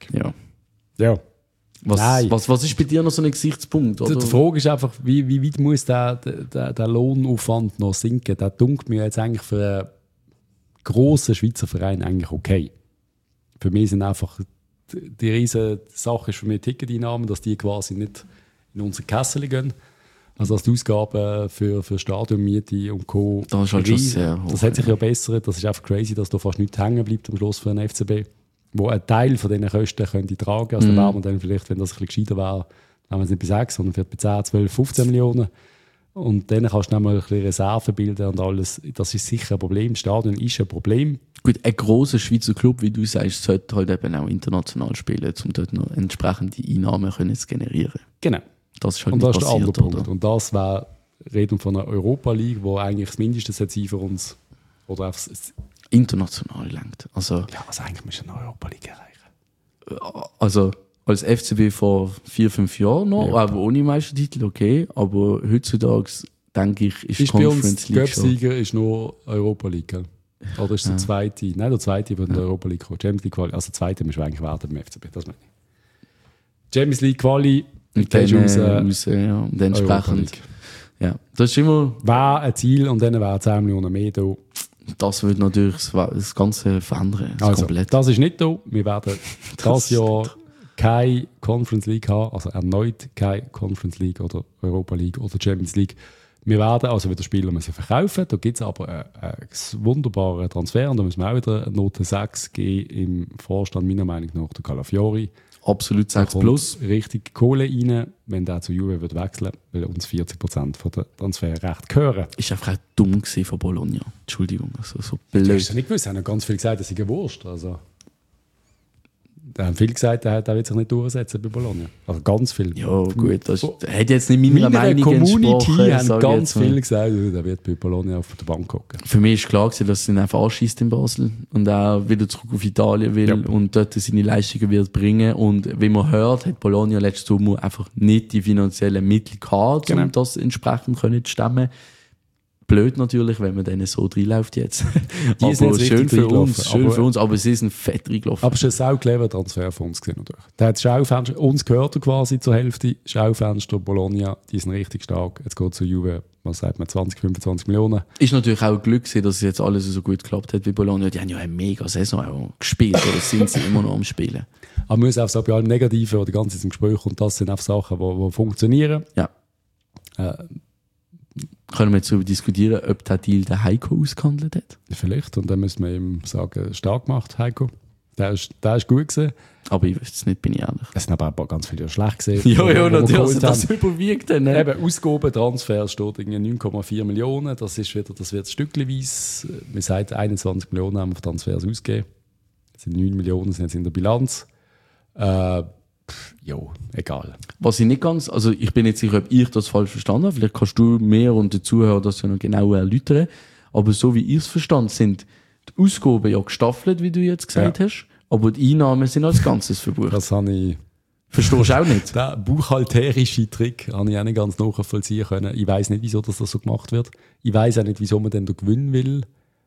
Ja. Was ist bei dir noch so ein Gesichtspunkt? Oder? Die Frage ist einfach, wie weit muss der Lohnaufwand noch sinken? Der dunkelt mir jetzt eigentlich für einen grossen Schweizer Verein eigentlich okay. Für mich sind einfach die riesen Sache ist für mich Ticketeinnahmen, dass die quasi nicht in unsere Kessel gehen. Also dass die Ausgaben für Stadionmiete und Co. Das ist halt schon sehr hoch. Das hat sich ja bessert. Das ist einfach crazy, dass da fast nichts hängen bleibt am Schluss für den FCB. Wo ein Teil von diesen Kosten könnte tragen. Also dann wäre man dann vielleicht, wenn das ein bisschen gescheiter wäre, wären wir es nicht bei 6, sondern vielleicht bei 10, 12, 15 Millionen. Und dann kannst du dann mal ein bisschen Reserven bilden und alles. Das ist sicher ein Problem. Das Stadion ist ein Problem. Gut, ein grosser Schweizer Club, wie du sagst, sollte halt eben auch international spielen, um dort noch entsprechende Einnahmen zu generieren. Genau. Das ist halt und nicht das ist passiert, der andere Punkt. Und das wäre, reden von einer Europa League, wo eigentlich das Mindeste sein für uns. Oder aufs international lenkt. Also eigentlich müssen wir eine Europa League erreichen. Also als FCB vor 4-5 Jahren noch, aber ohne Meistertitel, okay. Aber heutzutage, denke ich, ist Conference League schon. Cup-Sieger ist nur Europa League, gell? Oder ist der zweite? Nein, der zweite wird in der Europa League kommen. Champions League Quali. Also der zweite müssen wir eigentlich werden beim FCB. Das meine ich. Champions League Quali. Und dann und entsprechend. Ja, das ist immer... Wäre ein Ziel und dann wäre 10 Millionen mehr da. Das würde natürlich das Ganze verändern. Komplett. Das ist nicht da. Wir werden das Jahr keine Conference League haben, also erneut keine Conference League oder Europa League oder Champions League. Wir werden also wieder Spieler müssen verkaufen. Da gibt es aber einen wunderbaren Transfer und da müssen wir auch wieder eine Note 6 geben im Vorstand, meiner Meinung nach, der Calafiori. Absolut 6 plus. Richtig Kohle rein, wenn der zu Juve wird wechseln, weil uns 40% von der Transferrecht gehören. Ist einfach dumm gewesen von Bologna. Entschuldigung, also so blöd. Du hast ja nicht gewusst, haben ganz viel gesagt, dass sie gewusst. Also, da haben viele gesagt, der wird sich nicht durchsetzen bei Bologna. Also ganz viel. Ja gut, das hat jetzt nicht meiner Meinung Community haben ganz viele gesagt, der wird bei Bologna auf der Bank gucken. Für mich ist klar gewesen, dass er ihn einfach anschießt in Basel und auch wieder zurück auf Italien will und dort seine Leistungen wird bringen. Und wie man hört, hat Bologna letztes Sommer einfach nicht die finanziellen Mittel gehabt, um das entsprechend zu stemmen. Blöd natürlich, wenn man denen so reinläuft jetzt. Aber schön für uns, aber sie sind fett reingelaufen. Aber es ist ein sau clever Transfer von uns gesehen. Der hat Schaufenster, uns gehört er quasi zur Hälfte. Schaufenster, Bologna, die sind richtig stark. Jetzt geht zu Juve, was sagt man, 20, 25 Millionen. Ist natürlich auch ein Glück gewesen, dass es jetzt alles so gut geklappt hat wie Bologna. Die haben ja eine mega Saison auch gespielt, oder sind sie immer noch am Spielen. Aber man muss auch sagen, bei allem Negativen, oder die ganze Zeit im Gespräch, und das sind auch Sachen, die funktionieren. Ja. Können wir jetzt darüber diskutieren, ob der Deal den Heiko ausgehandelt hat? Vielleicht, und dann müssen wir ihm sagen, stark gemacht, Heiko. Der ist gut gewesen. Aber ich wüsste es nicht, bin ich ehrlich. Es sind aber ganz viele schlecht gesehen. Ja, natürlich, also das überwiegt dann. Ne? Eben, Ausgaben, Transfer steht irgendwie 9,4 Millionen. Das wird stückchenweise. Wir sagen, 21 Millionen haben wir für Transfers ausgegeben. Das sind 9 Millionen, sind jetzt in der Bilanz. Egal. Was ich nicht ganz, also ich bin nicht sicher, ob ich das falsch verstanden habe. Vielleicht kannst du mehr und den Zuhörern das ja noch genauer erläutern. Aber so wie ich es verstanden sind die Ausgaben ja gestaffelt, wie du jetzt gesagt hast, aber die Einnahmen sind als Ganzes verbucht. Das habe ich... Verstehst du auch nicht? Der buchhalterische Trick habe ich auch nicht ganz nachvollziehen können. Ich weiss nicht, wieso das so gemacht wird. Ich weiss auch nicht, wieso man denn den Gewinn will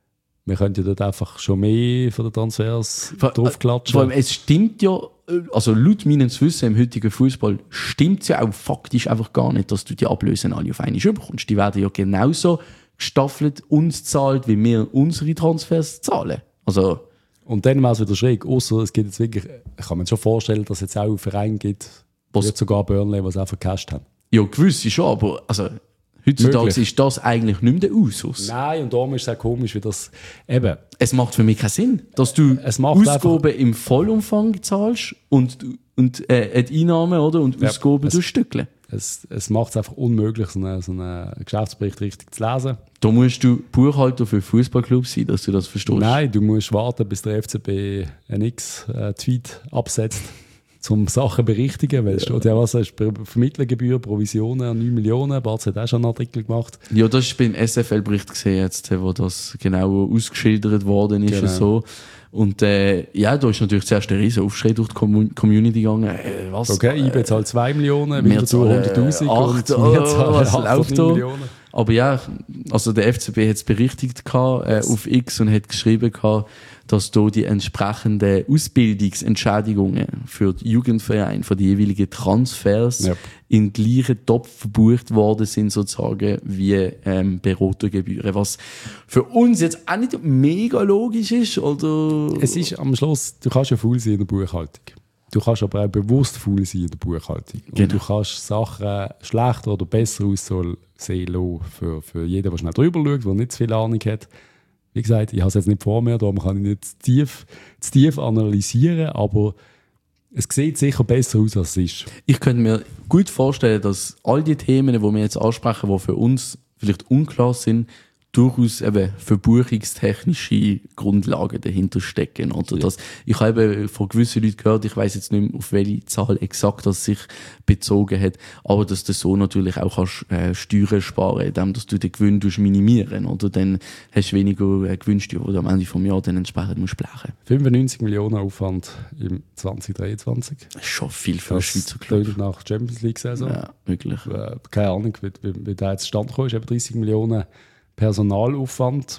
Wir könnten ja dort einfach schon mehr von den Transfers draufklatschen. Vor allem, es stimmt ja, also laut meinem Wissen im heutigen Fußball stimmt es ja auch faktisch einfach gar nicht, dass du die Ablösen alle auf einmal bekommst. Die werden ja genauso gestaffelt uns zahlt, wie wir unsere Transfers zahlen. Also, und dann wäre es wieder schräg. Ausser es gibt jetzt wirklich, ich kann mir schon vorstellen, dass es jetzt auch einen Verein gibt, jetzt sogar Burnley, die es auch vercasht haben. Ja, gewisse schon, aber also, heutzutage möglich. Ist das eigentlich nicht mehr der Usus. Nein, und darum ist es auch komisch, wie das eben... Es macht für mich keinen Sinn, dass du Ausgaben im Vollumfang zahlst und die Einnahmen oder? Und Ausgaben durchstückeln. Es macht es einfach unmöglich, so einen Geschäftsbericht richtig zu lesen. Da musst du Buchhalter für Fußballclubs sein, dass du das verstehst. Nein, du musst warten, bis der FCB einen X-Tweet absetzt, um Sachen zu berichtigen. Weil es steht ja, was ist Vermittlergebühr, Provisionen, 9 Millionen. Barz hat auch schon einen Artikel gemacht. Ja, das ist beim SFL-Bericht gesehen, jetzt, wo das genau ausgeschildert worden ist. Genau. So. Und ja, da ist natürlich zuerst ein riesen Aufschrei durch die Community gegangen. Was? Okay, IB zahlt 2 Millionen, wir zahlen 100'000 und wir zahlen 8 Millionen. Aber ja, also der FCB hat es berichtigt auf X und hat geschrieben, dass da die entsprechenden Ausbildungsentschädigungen für die Jugendvereine, für die jeweiligen Transfers in den gleichen Topf verbucht worden sind, sozusagen, wie Beratergebühren. Was für uns jetzt auch nicht mega logisch ist, oder? Es ist am Schluss, du kannst ja faul sein in der Buchhaltung. Du kannst aber auch bewusst faul sein in der Buchhaltung. Und du kannst Sachen schlechter oder besser aussehen lassen für jeden, der schnell drüber schaut, der nicht zu viel Ahnung hat. Wie gesagt, ich habe es jetzt nicht vor mir, darum kann ich nicht zu tief analysieren, aber es sieht sicher besser aus, als es ist. Ich könnte mir gut vorstellen, dass all die Themen, die wir jetzt ansprechen, die für uns vielleicht unklar sind, durchaus eben verbuchungstechnische Grundlagen dahinter stecken. Oder dass, ich habe eben von gewissen Leuten gehört, ich weiss jetzt nicht mehr, auf welche Zahl exakt das sich bezogen hat, aber dass du so natürlich auch kannst, Steuern sparen, indem dass du den Gewinn minimieren, oder? Dann hast du weniger Gewinnsteuer, die am Ende des Jahres dann entsprechend musst blechen. 95 Millionen Aufwand im 2023. Das ist schon viel für einen Schweizer Club. Das nach Champions League-Saison. Ja, wirklich. Keine Ahnung, wie da jetzt Stand gekommen ist, eben 30 Millionen Personalaufwand,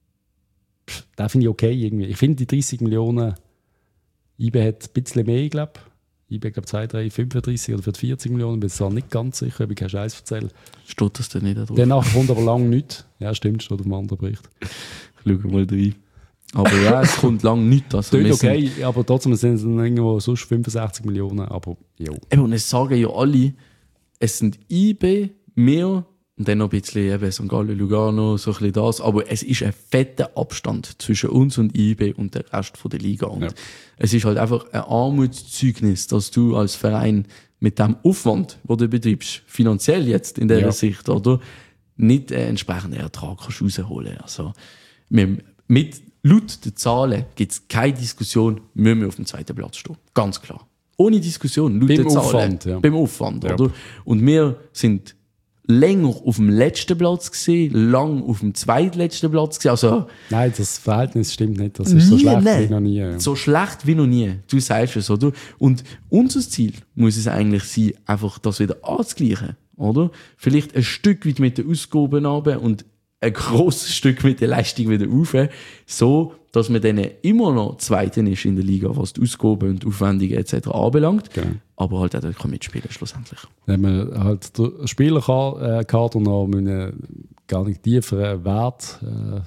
das finde ich okay irgendwie. Ich finde die 30 Millionen, IB hat ein bisschen mehr, glaube ich. IB, glaube 35 oder 40 Millionen, ich bin jetzt nicht ganz sicher, ob ich keinen Scheiß erzähle. Steht das denn nicht da drauf? Danach kommt aber lange nichts. Ja, stimmt, steht auf dem anderen Bericht. Ich schaue mal rein. Aber ja, es kommt lange nichts. Also okay, aber trotzdem sind es irgendwo sonst 65 Millionen, aber jo. Und es sagen ja alle, es sind IB mehr. Und dann noch ein bisschen eben St. Gallen, Lugano, so ein bisschen das. Aber es ist ein fetter Abstand zwischen uns und IB und der Rest der Liga. Und es ist halt einfach ein Armutszeugnis, dass du als Verein mit dem Aufwand, den du betreibst, finanziell jetzt in dieser Sicht, oder, nicht einen entsprechenden Ertrag kannst rausholen. Also, laut den Zahlen gibt es keine Diskussion, müssen wir auf dem zweiten Platz stehen. Ganz klar. Ohne Diskussion, laut den Zahlen. Beim Aufwand, oder? Und wir sind länger auf dem letzten Platz gesehen, lang auf dem zweitletzten Platz gesehen. Also, nein, das Verhältnis stimmt nicht. Das ist so schlecht wie noch nie. Ja. So schlecht wie noch nie. Du sagst es, oder? Und unser Ziel muss es eigentlich sein, einfach das wieder anzugleichen, oder? Vielleicht ein Stück weit mit den Ausgaben runter und ein grosses Stück mit der Leistung wieder rauf, so dass man dann immer noch Zweiten ist in der Liga, was die Ausgaben und Aufwendungen etc. anbelangt, aber halt auch mitspielen schlussendlich. Wenn man halt den Spielerkader noch mit einem gar nicht tieferen Wert,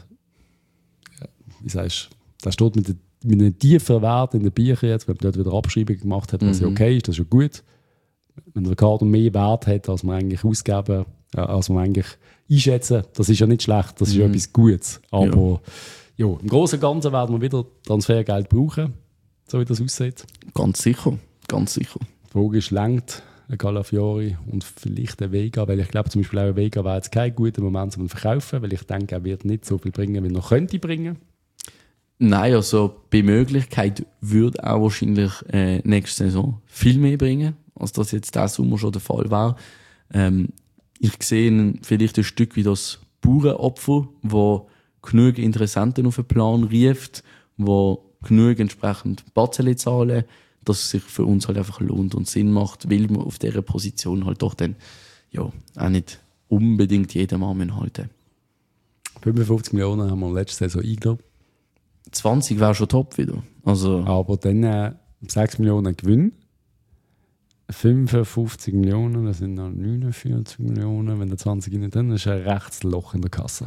wie sagst du, da steht mit einem tieferen Wert in den Büchern jetzt, wenn man dort wieder Abschreibungen gemacht hat, was ja okay ist, das ist schon gut. Wenn der Kader mehr Wert hat, als man eigentlich ausgeben, als man eigentlich einschätzen, das ist ja nicht schlecht, das ist ja etwas Gutes. Aber ja, im Großen und Ganzen werden wir wieder Transfergeld brauchen, so wie das aussieht. Ganz sicher, ganz sicher. Die Frage ist, längt ein Calafiori und vielleicht ein Vega, weil ich glaube zum Beispiel auch ein Vega wäre jetzt kein guter Moment zum Verkaufen, weil ich denke, er wird nicht so viel bringen, wie er noch könnte bringen. Nein, also bei Möglichkeit würde auch wahrscheinlich nächste Saison viel mehr bringen, als das jetzt diesen Sommer schon der Fall war. Ich sehe vielleicht ein Stück wie das Bauernopfer, wo genug Interessenten auf den Plan rieft, wo genug entsprechend Barzeli zahlen, dass es sich für uns halt einfach lohnt und Sinn macht, weil wir auf dieser Position halt doch dann auch nicht unbedingt jeden Mann halten. 55 Millionen haben wir letzte Saison eingenommen. 20 wäre schon top wieder. Also, aber dann 6 Millionen Gewinn. 55 Millionen, das sind noch 49 Millionen. Wenn der 20 rein, dann ist ein rechtes Loch in der Kasse.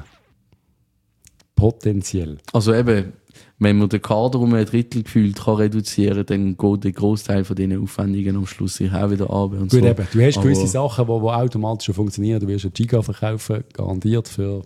Potenziell. Also eben, wenn man den Kader um ein Drittel gefühlt kann reduzieren, dann geht der Großteil von diesen Aufwendungen am Schluss sich auch wieder ab. Und gut, so. Eben, du hast gewisse Sachen, die automatisch schon funktionieren. Du wirst einen Giga verkaufen, garantiert für...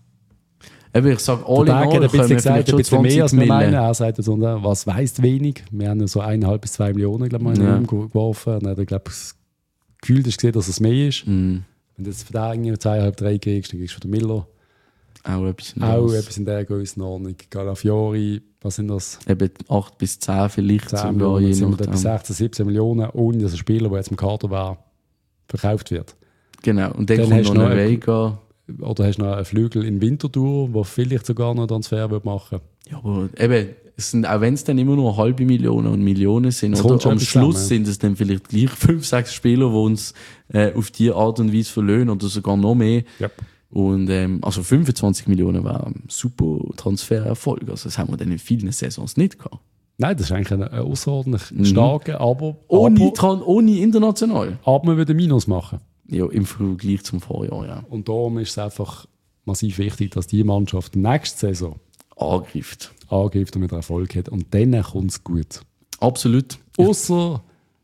Eben, ich sage, alle in allem kommen gesagt, ein bisschen mehr als wir Mille. meinen. Er sagt, was weisst wenig. Wir haben so 1,5 bis 2 Millionen, glaube ich, mal geworfen. Und er hat, glaube ich, gefühlt gesehen, dass es mehr ist. Wenn du jetzt von da 2,5, 3 kriegst, dann kriegst du von der Miller. Auch etwas in der Grössenordnung. Calafiori, was sind das? Eben 8 bis 10 vielleicht. 10 Millionen, sind wir bei 16, 17 Millionen, ohne dass ein Spieler, der jetzt im Kader war, verkauft wird. Genau, und dann kommt noch ein Vega. Oder hast du noch einen Flügel in Winterthur, der vielleicht sogar noch einen Transfer machen würde? Ja, aber eben, es sind, auch wenn es dann immer nur halbe Millionen und Millionen sind, oder am Schluss sind es dann vielleicht gleich 5, 6 Spieler, die uns auf diese Art und Weise verlöhnen oder sogar noch mehr. Yep. Und also 25 Millionen war ein super Transfererfolg. Also das haben wir dann in vielen Saisons nicht gehabt. Nein, das ist eigentlich ein außerordentlich starker, aber ohne international. Aber wir würden Minus machen. Ja, im Vergleich zum Vorjahr, ja. Und darum ist es einfach massiv wichtig, dass die Mannschaft nächste Saison angreift und mit Erfolg hat. Und dann kommt es gut. Absolut. Ausser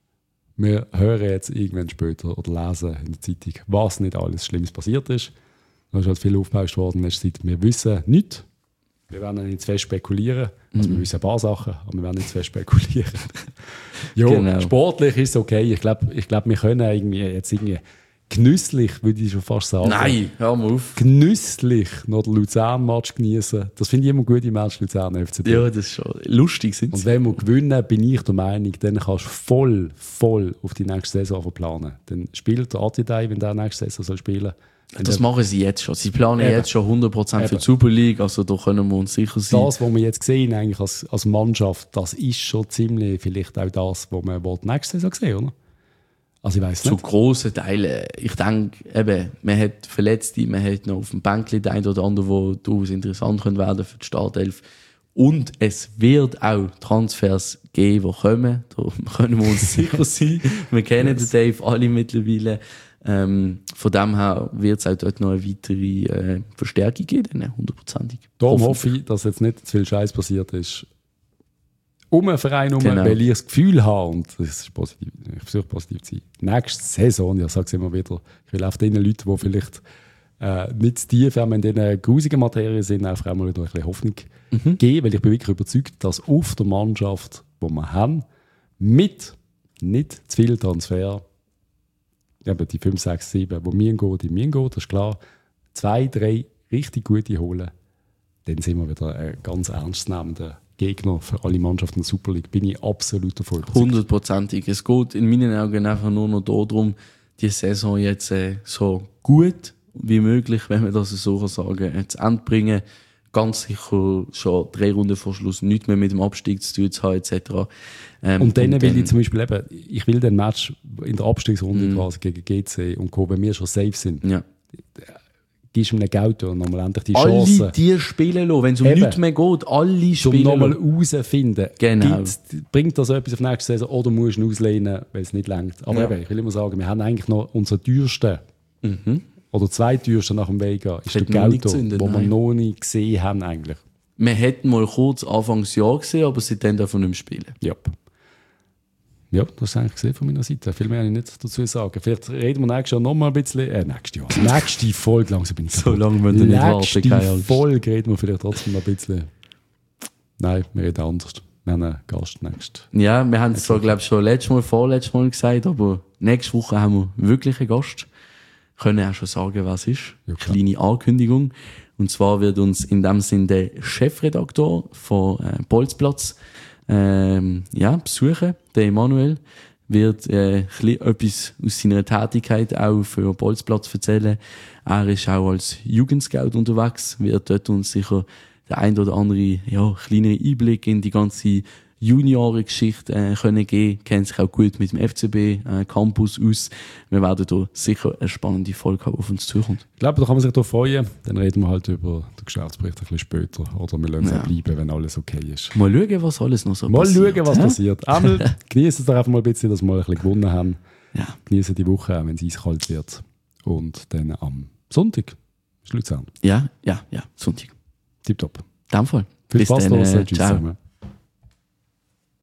wir hören jetzt irgendwann später oder lesen in der Zeitung, was nicht alles Schlimmes passiert ist. Da ist halt viel aufgebaut worden in letzter Zeit. Wir wissen nichts. Wir werden nicht zu fest spekulieren. Also wir wissen ein paar Sachen, aber wir werden nicht zu fest spekulieren. Ja, genau. Sportlich ist es okay. Ich glaube, wir können irgendwie genüsslich, würde ich schon fast sagen. Nein, hör mal auf. Genüsslich noch den Luzern-Match genießen. Das finde ich immer gut im Match Luzern-FCB. Ja, das ist schon lustig. Und wenn wir gewinnen, bin ich der Meinung, dann kannst du voll auf die nächste Saison verplanen. Dann spielt der Atidei, wenn der nächste Saison soll spielen. Das machen sie jetzt schon. Sie planen jetzt schon 100% für die Super League, also da können wir uns sicher sein. Das, was wir jetzt sehen eigentlich als Mannschaft, das ist schon ziemlich vielleicht auch das, was wir nächste Saison sehen, oder? Also ich weiss nicht. Zu grossen Teilen. Ich denke, eben, man hat Verletzte, man hat noch auf dem Bänkchen den einen oder anderen, der durchaus interessant werden können für die Startelf. Und es wird auch Transfers geben, die kommen. Da können wir uns sicher sein. Wir kennen den Dave alle mittlerweile. Von dem her wird es auch dort noch eine weitere Verstärkung geben, 100%. Darum hoffe ich, dass jetzt nicht zu viel Scheiß passiert ist. Um einen Verein herum, weil ich das Gefühl habe, und das ist positiv, ich versuche positiv zu sein, nächste Saison, ich sage es immer wieder, ich will auf den Leuten, die vielleicht nicht zu tief in diesen grusigen Materien sind, einfach einmal wieder ein bisschen Hoffnung geben, weil ich bin wirklich überzeugt, dass auf der Mannschaft, die wir haben, mit nicht zu viel Transfer, eben die 5, 6, 7, die mir gehen, das ist klar, 2, 3 richtig gute holen, dann sind wir wieder ein ganz ernstzunehmender Gegner für alle Mannschaften der Super League. Bin ich absolut davon überzeugt. 100%. Es geht in meinen Augen einfach nur noch darum, die Saison jetzt so gut wie möglich, wenn man das so sagen kann, zu Ende bringen. Ganz sicher schon 3 Runden vor Schluss nichts mehr mit dem Abstieg zu tun zu haben, etc. Und dann will ich zum Beispiel eben, ich will den Match in der Abstiegsrunde quasi gegen GC und Co., wenn wir schon safe sind. Ja. Gibst du einem Geld und nochmal endlich die Chance. Alle die spielen lassen, wenn es um nichts mehr geht, alle spielen um nochmal herauszufinden, genau. Bringt das etwas auf nächste Saison oder musst du ihn auslehnen, weil es nicht reicht. Aber eben, ich will immer sagen, wir haben eigentlich noch unseren teuersten oder zweiteuersten nach dem Vega ist der Gauto, den wir noch nicht gesehen haben eigentlich. Wir hätten mal kurz Anfangsjahr gesehen, aber seitdem davon nicht mehr spielen. Yep. Ja, das ist eigentlich gesehen von meiner Seite. Viel mehr kann ich nicht dazu sagen. Vielleicht reden wir nächstes Jahr noch mal ein bisschen. Nächstes Jahr. Nächste Folge, langsam bin ich so lange müssen wir nicht warten. Nächste Folge reden wir vielleicht trotzdem noch ein bisschen. Nein, wir reden anders. Wir haben einen Gast nächstes. Ja, wir haben es zwar, glaube ich, schon vorletztes Mal gesagt, aber nächste Woche haben wir wirklich einen Gast. Können auch schon sagen, was es ist. Ja, kleine Ankündigung. Und zwar wird uns in dem Sinne der Chefredaktor von Bolzplatz besuchen. Der Emanuel wird etwas aus seiner Tätigkeit auch für Bolzplatz erzählen. Er ist auch als Jugendscout unterwegs, wird dort uns sicher der ein oder andere kleinere Einblick in die ganze Juniorengeschichte können geben, kennt sich auch gut mit dem FCB Campus aus. Wir werden da sicher eine spannende Folge haben, auf uns zukommt. Ich glaube, da kann man sich darauf freuen. Dann reden wir halt über den Geschäftsbericht ein bisschen später. Oder wir lassen es auch bleiben, wenn alles okay ist. Mal schauen, was alles noch so passiert. Mal schauen, was passiert. Einmal genießen es einfach mal ein bisschen, dass wir ein bisschen gewonnen haben. Ja. Genießen die Woche, auch wenn es eiskalt wird. Und dann am Sonntag ist Luzern. Ja, Sonntag. Tipptopp. In dem Fall. Viel Spaß dann, draussen. Tschüss ciao. zusammen.